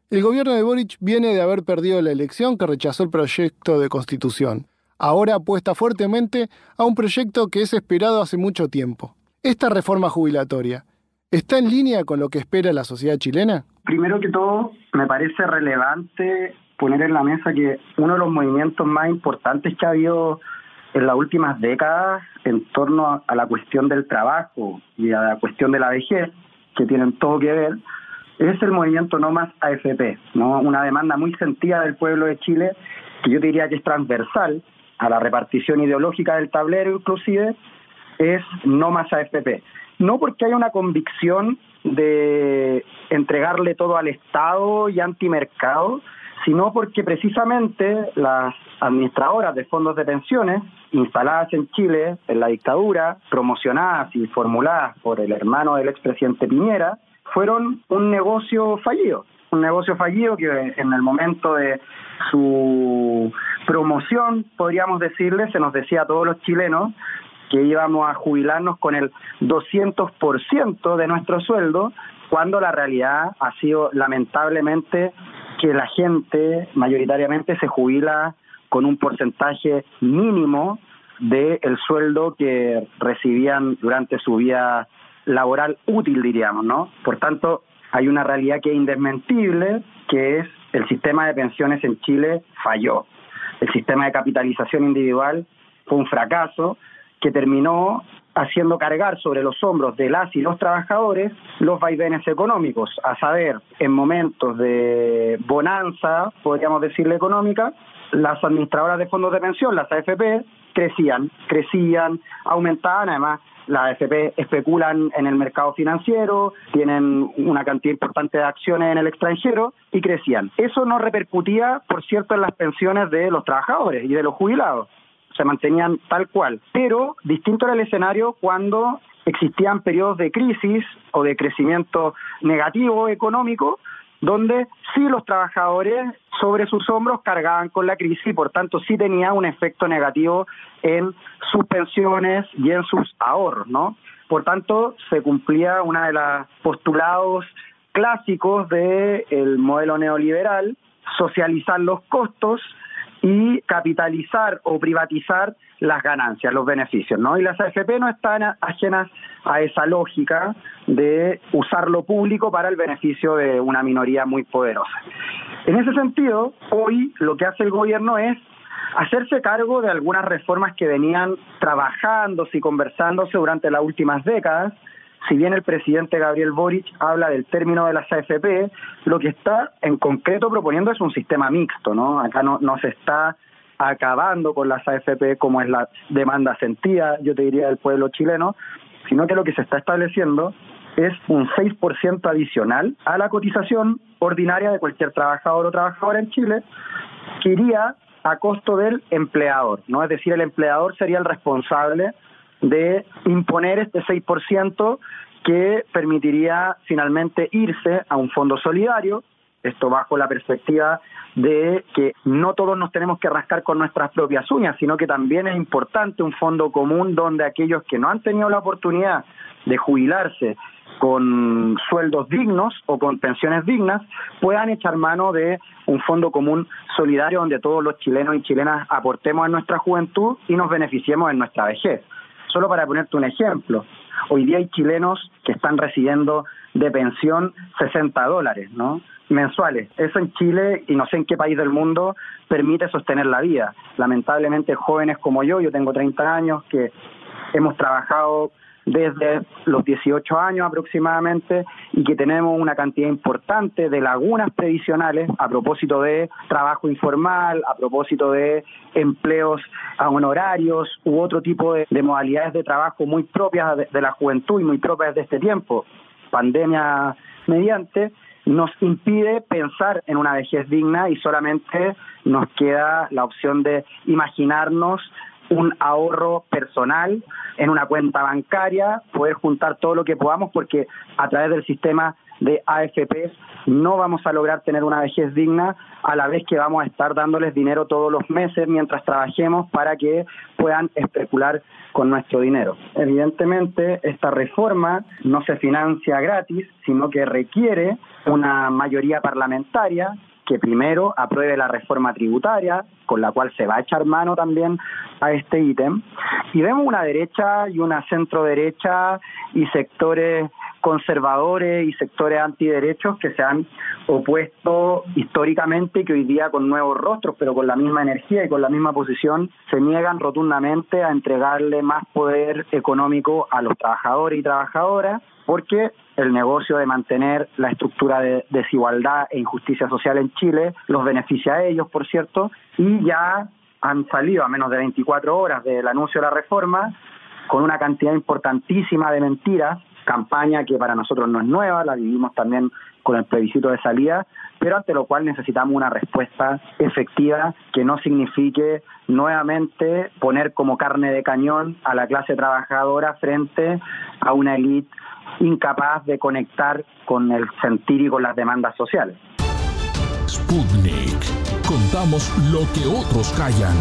El gobierno de Boric viene de haber perdido la elección que rechazó el proyecto de constitución. Ahora apuesta fuertemente a un proyecto que es esperado hace mucho tiempo. Esta reforma jubilatoria, ¿está en línea con lo que espera la sociedad chilena? Primero que todo, me parece relevante poner en la mesa que uno de los movimientos más importantes que ha habido en las últimas décadas en torno a la cuestión del trabajo y a la cuestión de la vejez, que tienen todo que ver, es el movimiento No Más AFP, ¿no? Una demanda muy sentida del pueblo de Chile, que yo diría que es transversal a la repartición ideológica del tablero, inclusive, es No Más AFP. No porque haya una convicción de entregarle todo al Estado y antimercado, sino porque precisamente las administradoras de fondos de pensiones instaladas en Chile en la dictadura, promocionadas y formuladas por el hermano del expresidente Piñera, fueron un negocio fallido que en el momento de su promoción, podríamos decirle, se nos decía a todos los chilenos que íbamos a jubilarnos con el 200% de nuestro sueldo, cuando la realidad ha sido lamentablemente que la gente mayoritariamente se jubila con un porcentaje mínimo del sueldo que recibían durante su vida laboral útil, diríamos, ¿no? Por tanto, hay una realidad que es indesmentible, que es el sistema de pensiones en Chile falló. El sistema de capitalización individual fue un fracaso que terminó haciendo cargar sobre los hombros de las y los trabajadores los vaivenes económicos, a saber, en momentos de bonanza, podríamos decirle económica, las administradoras de fondos de pensión, las AFP, crecían, aumentaban, además las AFP especulan en el mercado financiero, tienen una cantidad importante de acciones en el extranjero y crecían. Eso no repercutía, por cierto, en las pensiones de los trabajadores y de los jubilados. Se mantenían tal cual, pero distinto era el escenario cuando existían periodos de crisis o de crecimiento negativo económico, donde sí los trabajadores sobre sus hombros cargaban con la crisis y por tanto sí tenía un efecto negativo en sus pensiones y en sus ahorros, ¿no? Por tanto, se cumplía uno de los postulados clásicos del modelo neoliberal, socializar los costos y capitalizar o privatizar las ganancias, los beneficios, ¿no? Y las AFP no están ajenas a esa lógica de usar lo público para el beneficio de una minoría muy poderosa. En ese sentido, hoy lo que hace el gobierno es hacerse cargo de algunas reformas que venían trabajándose y conversándose durante las últimas décadas. Si bien el presidente Gabriel Boric habla del término de las AFP, lo que está en concreto proponiendo es un sistema mixto, ¿no? Acá no se está acabando con las AFP como es la demanda sentida, yo te diría, del pueblo chileno, sino que lo que se está estableciendo es un 6% adicional a la cotización ordinaria de cualquier trabajador o trabajadora en Chile, que iría a costo del empleador, ¿no? Es decir, el empleador sería el responsable de imponer este 6% que permitiría finalmente irse a un fondo solidario, esto bajo la perspectiva de que no todos nos tenemos que rascar con nuestras propias uñas, sino que también es importante un fondo común donde aquellos que no han tenido la oportunidad de jubilarse con sueldos dignos o con pensiones dignas puedan echar mano de un fondo común solidario donde todos los chilenos y chilenas aportemos en nuestra juventud y nos beneficiemos en nuestra vejez. Solo para ponerte un ejemplo, hoy día hay chilenos que están recibiendo de pensión $60, ¿no? Mensuales. Eso en Chile y no sé en qué país del mundo permite sostener la vida. Lamentablemente jóvenes como yo tengo 30 años, que hemos trabajado desde los 18 años aproximadamente y que tenemos una cantidad importante de lagunas previsionales a propósito de trabajo informal, a propósito de empleos a honorarios u otro tipo de modalidades de trabajo muy propias de la juventud y muy propias de este tiempo, pandemia mediante, nos impide pensar en una vejez digna y solamente nos queda la opción de imaginarnos un ahorro personal en una cuenta bancaria, poder juntar todo lo que podamos, porque a través del sistema de AFP no vamos a lograr tener una vejez digna, a la vez que vamos a estar dándoles dinero todos los meses mientras trabajemos para que puedan especular con nuestro dinero. Evidentemente, esta reforma no se financia gratis, sino que requiere una mayoría parlamentaria que primero apruebe la reforma tributaria, con la cual se va a echar mano también a este ítem. Y vemos una derecha y una centro-derecha y sectores conservadores y sectores antiderechos que se han opuesto históricamente y que hoy día con nuevos rostros, pero con la misma energía y con la misma posición, se niegan rotundamente a entregarle más poder económico a los trabajadores y trabajadoras, porque el negocio de mantener la estructura de desigualdad e injusticia social en Chile los beneficia a ellos, por cierto, y ya han salido a menos de 24 horas del anuncio de la reforma con una cantidad importantísima de mentiras, campaña que para nosotros no es nueva, la vivimos también con el plebiscito de salida, pero ante lo cual necesitamos una respuesta efectiva que no signifique nuevamente poner como carne de cañón a la clase trabajadora frente a una élite incapaz de conectar con el sentir y con las demandas sociales. Sputnik. Contamos lo que otros callan.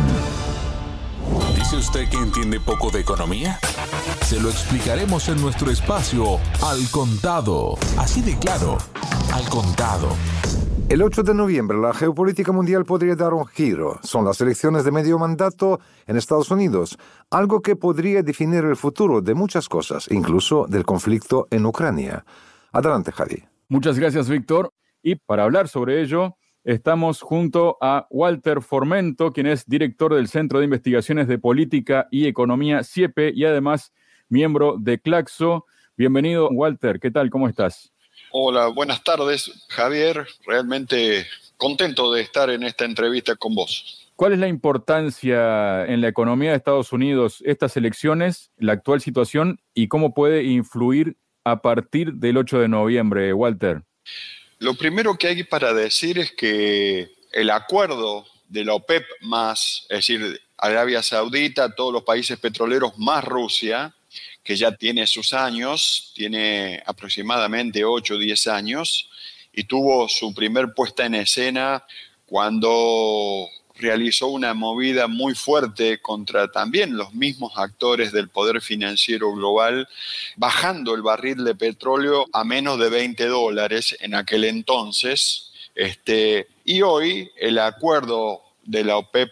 ¿Dice usted que entiende poco de economía? Se lo explicaremos en nuestro espacio Al Contado. Así de claro, Al Contado. El 8 de noviembre la geopolítica mundial podría dar un giro. Son las elecciones de medio mandato en Estados Unidos, algo que podría definir el futuro de muchas cosas, incluso del conflicto en Ucrania. Adelante, Javi. Muchas gracias, Víctor. Y para hablar sobre ello, estamos junto a Walter Formento, quien es director del Centro de Investigaciones de Política y Economía, CIEPE, y además miembro de Claxo. Bienvenido, Walter. ¿Qué tal? ¿Cómo estás? Hola, buenas tardes, Javier. Realmente contento de estar en esta entrevista con vos. ¿Cuál es la importancia en la economía de Estados Unidos estas elecciones, la actual situación, y cómo puede influir a partir del 8 de noviembre, Walter? Lo primero que hay para decir es que el acuerdo de la OPEP+, es decir, Arabia Saudita, todos los países petroleros más Rusia, que ya tiene sus años, tiene aproximadamente 8 o 10 años, y tuvo su primer puesta en escena cuando realizó una movida muy fuerte contra también los mismos actores del poder financiero global, bajando el barril de petróleo a menos de $20 en aquel entonces. Y hoy el acuerdo de la OPEP+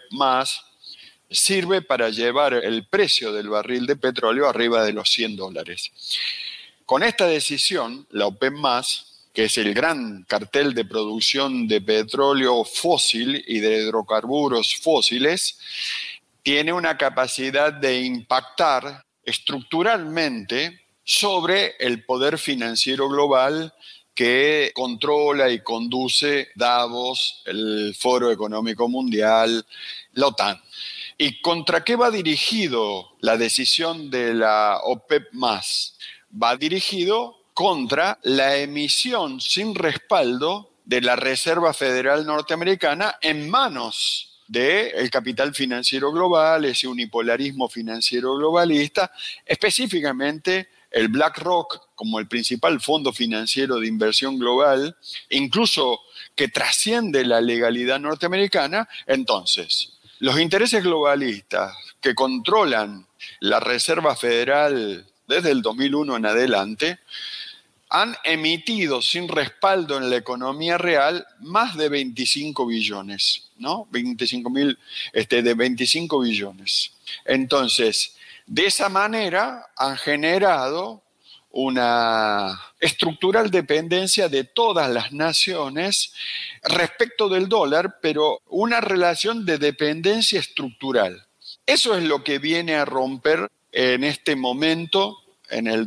sirve para llevar el precio del barril de petróleo arriba de los $100. Con esta decisión, la OPEP+, que es el gran cartel de producción de petróleo fósil y de hidrocarburos fósiles, tiene una capacidad de impactar estructuralmente sobre el poder financiero global que controla y conduce Davos, el Foro Económico Mundial, la OTAN. ¿Y contra qué va dirigido la decisión de la OPEP+? Va dirigido contra la emisión sin respaldo de la Reserva Federal Norteamericana en manos del capital financiero global, ese unipolarismo financiero globalista, específicamente el BlackRock como el principal fondo financiero de inversión global, incluso que trasciende la legalidad norteamericana. Entonces, los intereses globalistas que controlan la Reserva Federal desde el 2001 en adelante han emitido sin respaldo en la economía real más de 25 billones, ¿no? 25 billones. Entonces, de esa manera han generado una estructural dependencia de todas las naciones respecto del dólar, pero una relación de dependencia estructural. Eso es lo que viene a romper en este momento, en el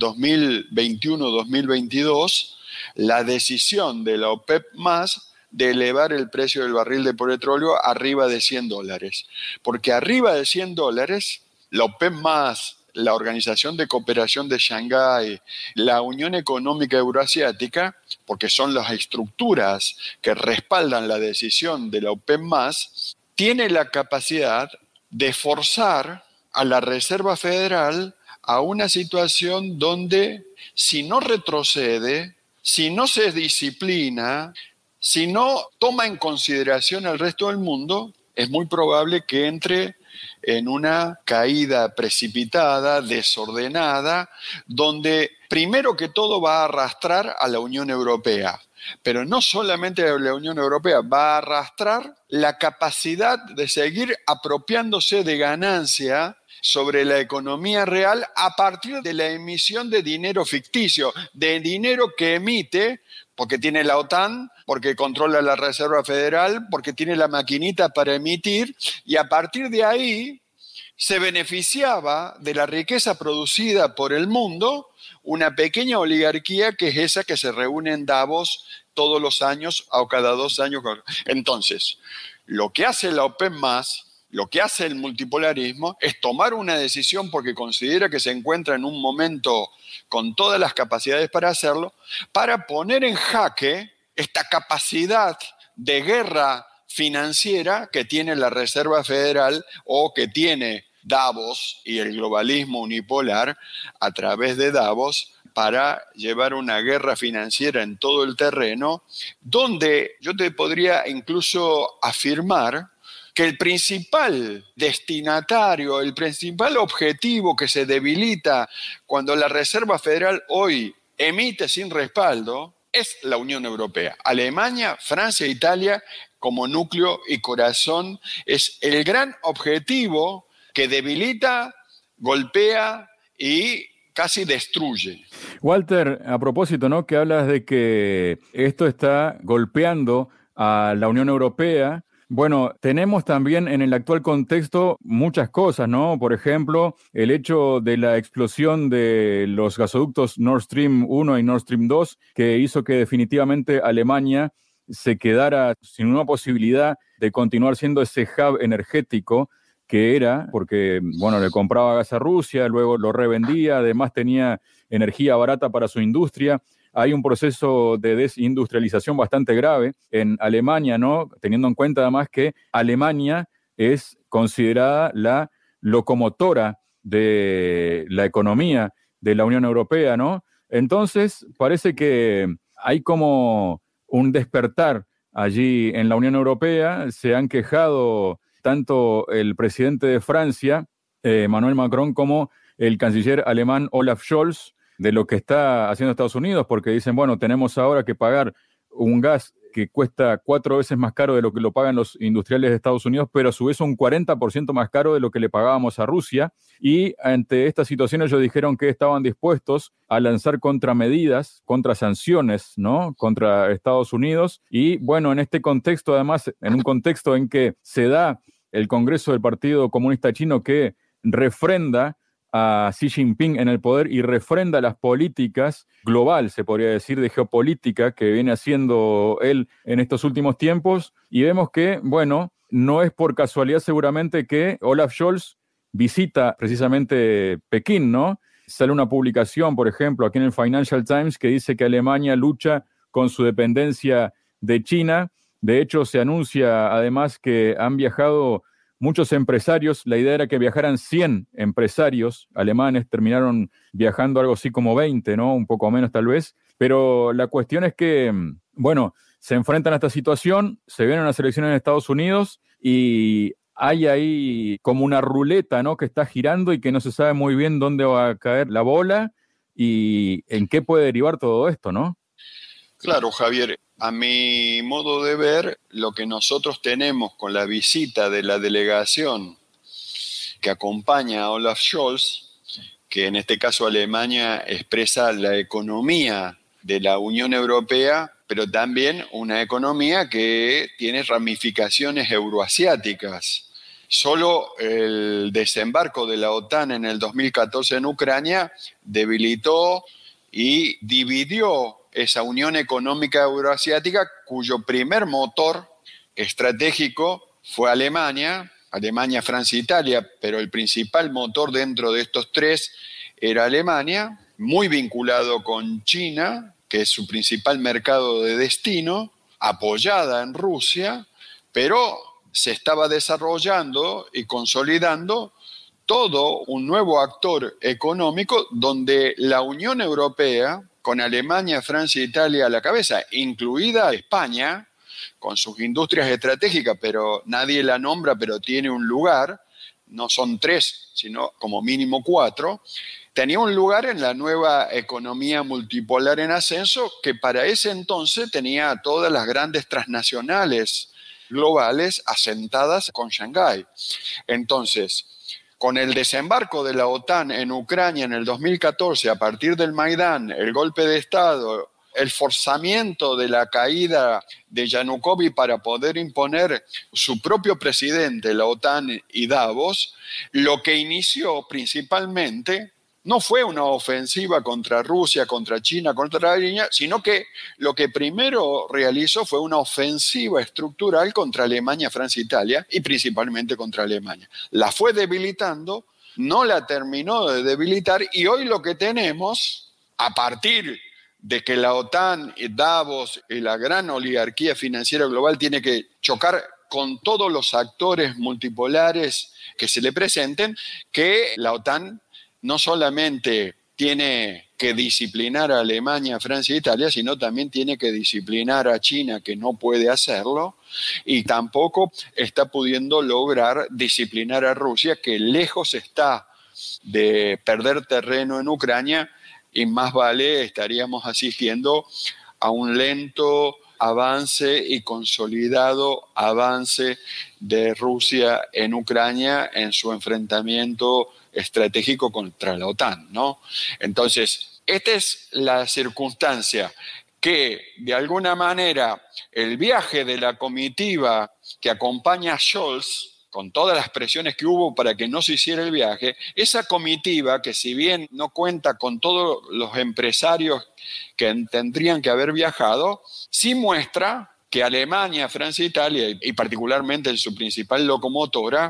2021-2022, la decisión de la OPEP+ de elevar el precio del barril de petróleo arriba de $100. Porque arriba de $100, la OPEP+, la Organización de Cooperación de Shanghái, la Unión Económica Euroasiática, porque son las estructuras que respaldan la decisión de la OPEP+, tiene la capacidad de forzar a la Reserva Federal a una situación donde, si no retrocede, si no se disciplina, si no toma en consideración al resto del mundo, es muy probable que entre en una caída precipitada, desordenada, donde primero que todo va a arrastrar a la Unión Europea. Pero no solamente a la Unión Europea, va a arrastrar la capacidad de seguir apropiándose de ganancia sobre la economía real a partir de la emisión de dinero ficticio, de dinero que emite porque tiene la OTAN, porque controla la Reserva Federal, porque tiene la maquinita para emitir, y a partir de ahí se beneficiaba de la riqueza producida por el mundo una pequeña oligarquía que es esa que se reúne en Davos todos los años o cada 2 años. Entonces, lo que hace la OPEP+, lo que hace el multipolarismo es tomar una decisión porque considera que se encuentra en un momento con todas las capacidades para hacerlo, para poner en jaque esta capacidad de guerra financiera que tiene la Reserva Federal o que tiene Davos y el globalismo unipolar a través de Davos para llevar una guerra financiera en todo el terreno, donde yo te podría incluso afirmar que el principal destinatario, el principal objetivo que se debilita cuando la Reserva Federal hoy emite sin respaldo es la Unión Europea. Alemania, Francia, Italia, como núcleo y corazón, es el gran objetivo que debilita, golpea y casi destruye. Walter, a propósito, ¿no?, que hablas de que esto está golpeando a la Unión Europea. Bueno, tenemos también en el actual contexto muchas cosas, ¿no? Por ejemplo, el hecho de la explosión de los gasoductos Nord Stream 1 y Nord Stream 2, que hizo que definitivamente Alemania se quedara sin una posibilidad de continuar siendo ese hub energético que era, porque, bueno, le compraba gas a Rusia, luego lo revendía, además tenía energía barata para su industria. Hay un proceso de desindustrialización bastante grave en Alemania, ¿no? Teniendo en cuenta además que Alemania es considerada la locomotora de la economía de la Unión Europea, ¿no? Entonces, parece que hay como un despertar allí en la Unión Europea. Se han quejado tanto el presidente de Francia, Emmanuel Macron, como el canciller alemán Olaf Scholz, de lo que está haciendo Estados Unidos, porque dicen, bueno, tenemos ahora que pagar un gas que cuesta 4 veces más caro de lo que lo pagan los industriales de Estados Unidos, pero a su vez un 40% más caro de lo que le pagábamos a Rusia. Y ante esta situación ellos dijeron que estaban dispuestos a lanzar contramedidas, contrasanciones, ¿no?, contra Estados Unidos. Y bueno, en este contexto, además, en un contexto en que se da el Congreso del Partido Comunista Chino que refrenda a Xi Jinping en el poder y refrenda las políticas global, se podría decir, de geopolítica que viene haciendo él en estos últimos tiempos. Y vemos que, bueno, no es por casualidad seguramente que Olaf Scholz visita precisamente Pekín, ¿no? Sale una publicación, por ejemplo, aquí en el Financial Times que dice que Alemania lucha con su dependencia de China. De hecho, se anuncia además que han viajado muchos empresarios. La idea era que viajaran 100 empresarios alemanes, terminaron viajando algo así como 20, ¿no? Un poco menos tal vez. Pero la cuestión es que, bueno, se enfrentan a esta situación, se vienen las elecciones en Estados Unidos y hay ahí como una ruleta, ¿no?, que está girando y que no se sabe muy bien dónde va a caer la bola y en qué puede derivar todo esto, ¿no? Claro, Javier. A mi modo de ver, lo que nosotros tenemos con la visita de la delegación que acompaña a Olaf Scholz, que en este caso Alemania expresa la economía de la Unión Europea, pero también una economía que tiene ramificaciones euroasiáticas. Solo el desembarco de la OTAN en el 2014 en Ucrania debilitó y dividió esa Unión Económica Euroasiática, cuyo primer motor estratégico fue Alemania, Francia, Italia, pero el principal motor dentro de estos tres era Alemania, muy vinculado con China, que es su principal mercado de destino, apoyada en Rusia, pero se estaba desarrollando y consolidando todo un nuevo actor económico donde la Unión Europea, con Alemania, Francia e Italia a la cabeza, incluida España, con sus industrias estratégicas, pero nadie la nombra, pero tiene un lugar, no son 3, sino como mínimo 4, tenía un lugar en la nueva economía multipolar en ascenso que para ese entonces tenía a todas las grandes transnacionales globales asentadas con Shanghái. Entonces, con el desembarco de la OTAN en Ucrania en el 2014, a partir del Maidán, el golpe de Estado, el forzamiento de la caída de Yanukovych para poder imponer su propio presidente, la OTAN y Davos, lo que inició principalmente no fue una ofensiva contra Rusia, contra China, contra la India, sino que lo que primero realizó fue una ofensiva estructural contra Alemania, Francia, Italia y principalmente contra Alemania. La fue debilitando, no la terminó de debilitar y hoy lo que tenemos, a partir de que la OTAN, Davos y la gran oligarquía financiera global tiene que chocar con todos los actores multipolares que se le presenten, que la OTAN no solamente tiene que disciplinar a Alemania, Francia e Italia, sino también tiene que disciplinar a China, que no puede hacerlo, y tampoco está pudiendo lograr disciplinar a Rusia, que lejos está de perder terreno en Ucrania, y más vale estaríamos asistiendo a un lento avance y consolidado avance de Rusia en Ucrania en su enfrentamiento estratégico contra la OTAN, ¿no? Entonces, esta es la circunstancia que, de alguna manera, el viaje de la comitiva que acompaña a Scholz, con todas las presiones que hubo para que no se hiciera el viaje, esa comitiva, que si bien no cuenta con todos los empresarios que tendrían que haber viajado, sí muestra que Alemania, Francia e Italia, y particularmente en su principal locomotora,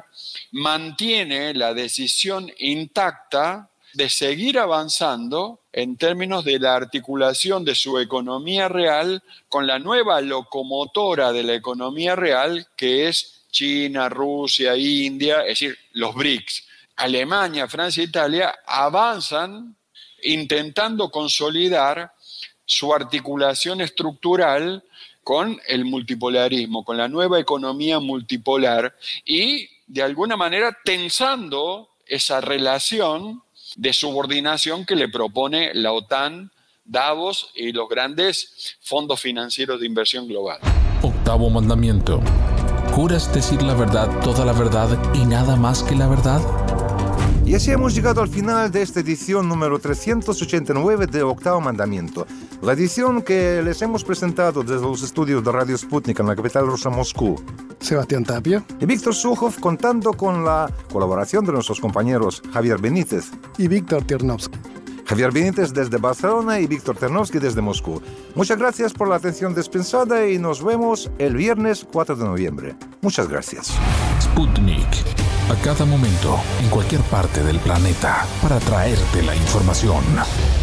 mantiene la decisión intacta de seguir avanzando en términos de la articulación de su economía real con la nueva locomotora de la economía real, que es China, Rusia, India, es decir, los BRICS. Alemania, Francia e Italia avanzan intentando consolidar su articulación estructural con el multipolarismo, con la nueva economía multipolar y, de alguna manera, tensando esa relación de subordinación que le propone la OTAN, Davos y los grandes fondos financieros de inversión global. Octavo mandamiento. ¿Juras decir la verdad, toda la verdad y nada más que la verdad? Y así hemos llegado al final de esta edición número 389 de Octavo Mandamiento. La edición que les hemos presentado desde los estudios de Radio Sputnik en la capital rusa, Moscú. Sebastián Tapia y Víctor Sukhov, contando con la colaboración de nuestros compañeros Javier Benítez y Víctor Ternovsky. Javier Benítez desde Barcelona y Víctor Ternovsky desde Moscú. Muchas gracias por la atención dispensada y nos vemos el viernes 4 de noviembre. Muchas gracias. Sputnik. A cada momento, en cualquier parte del planeta, para traerte la información.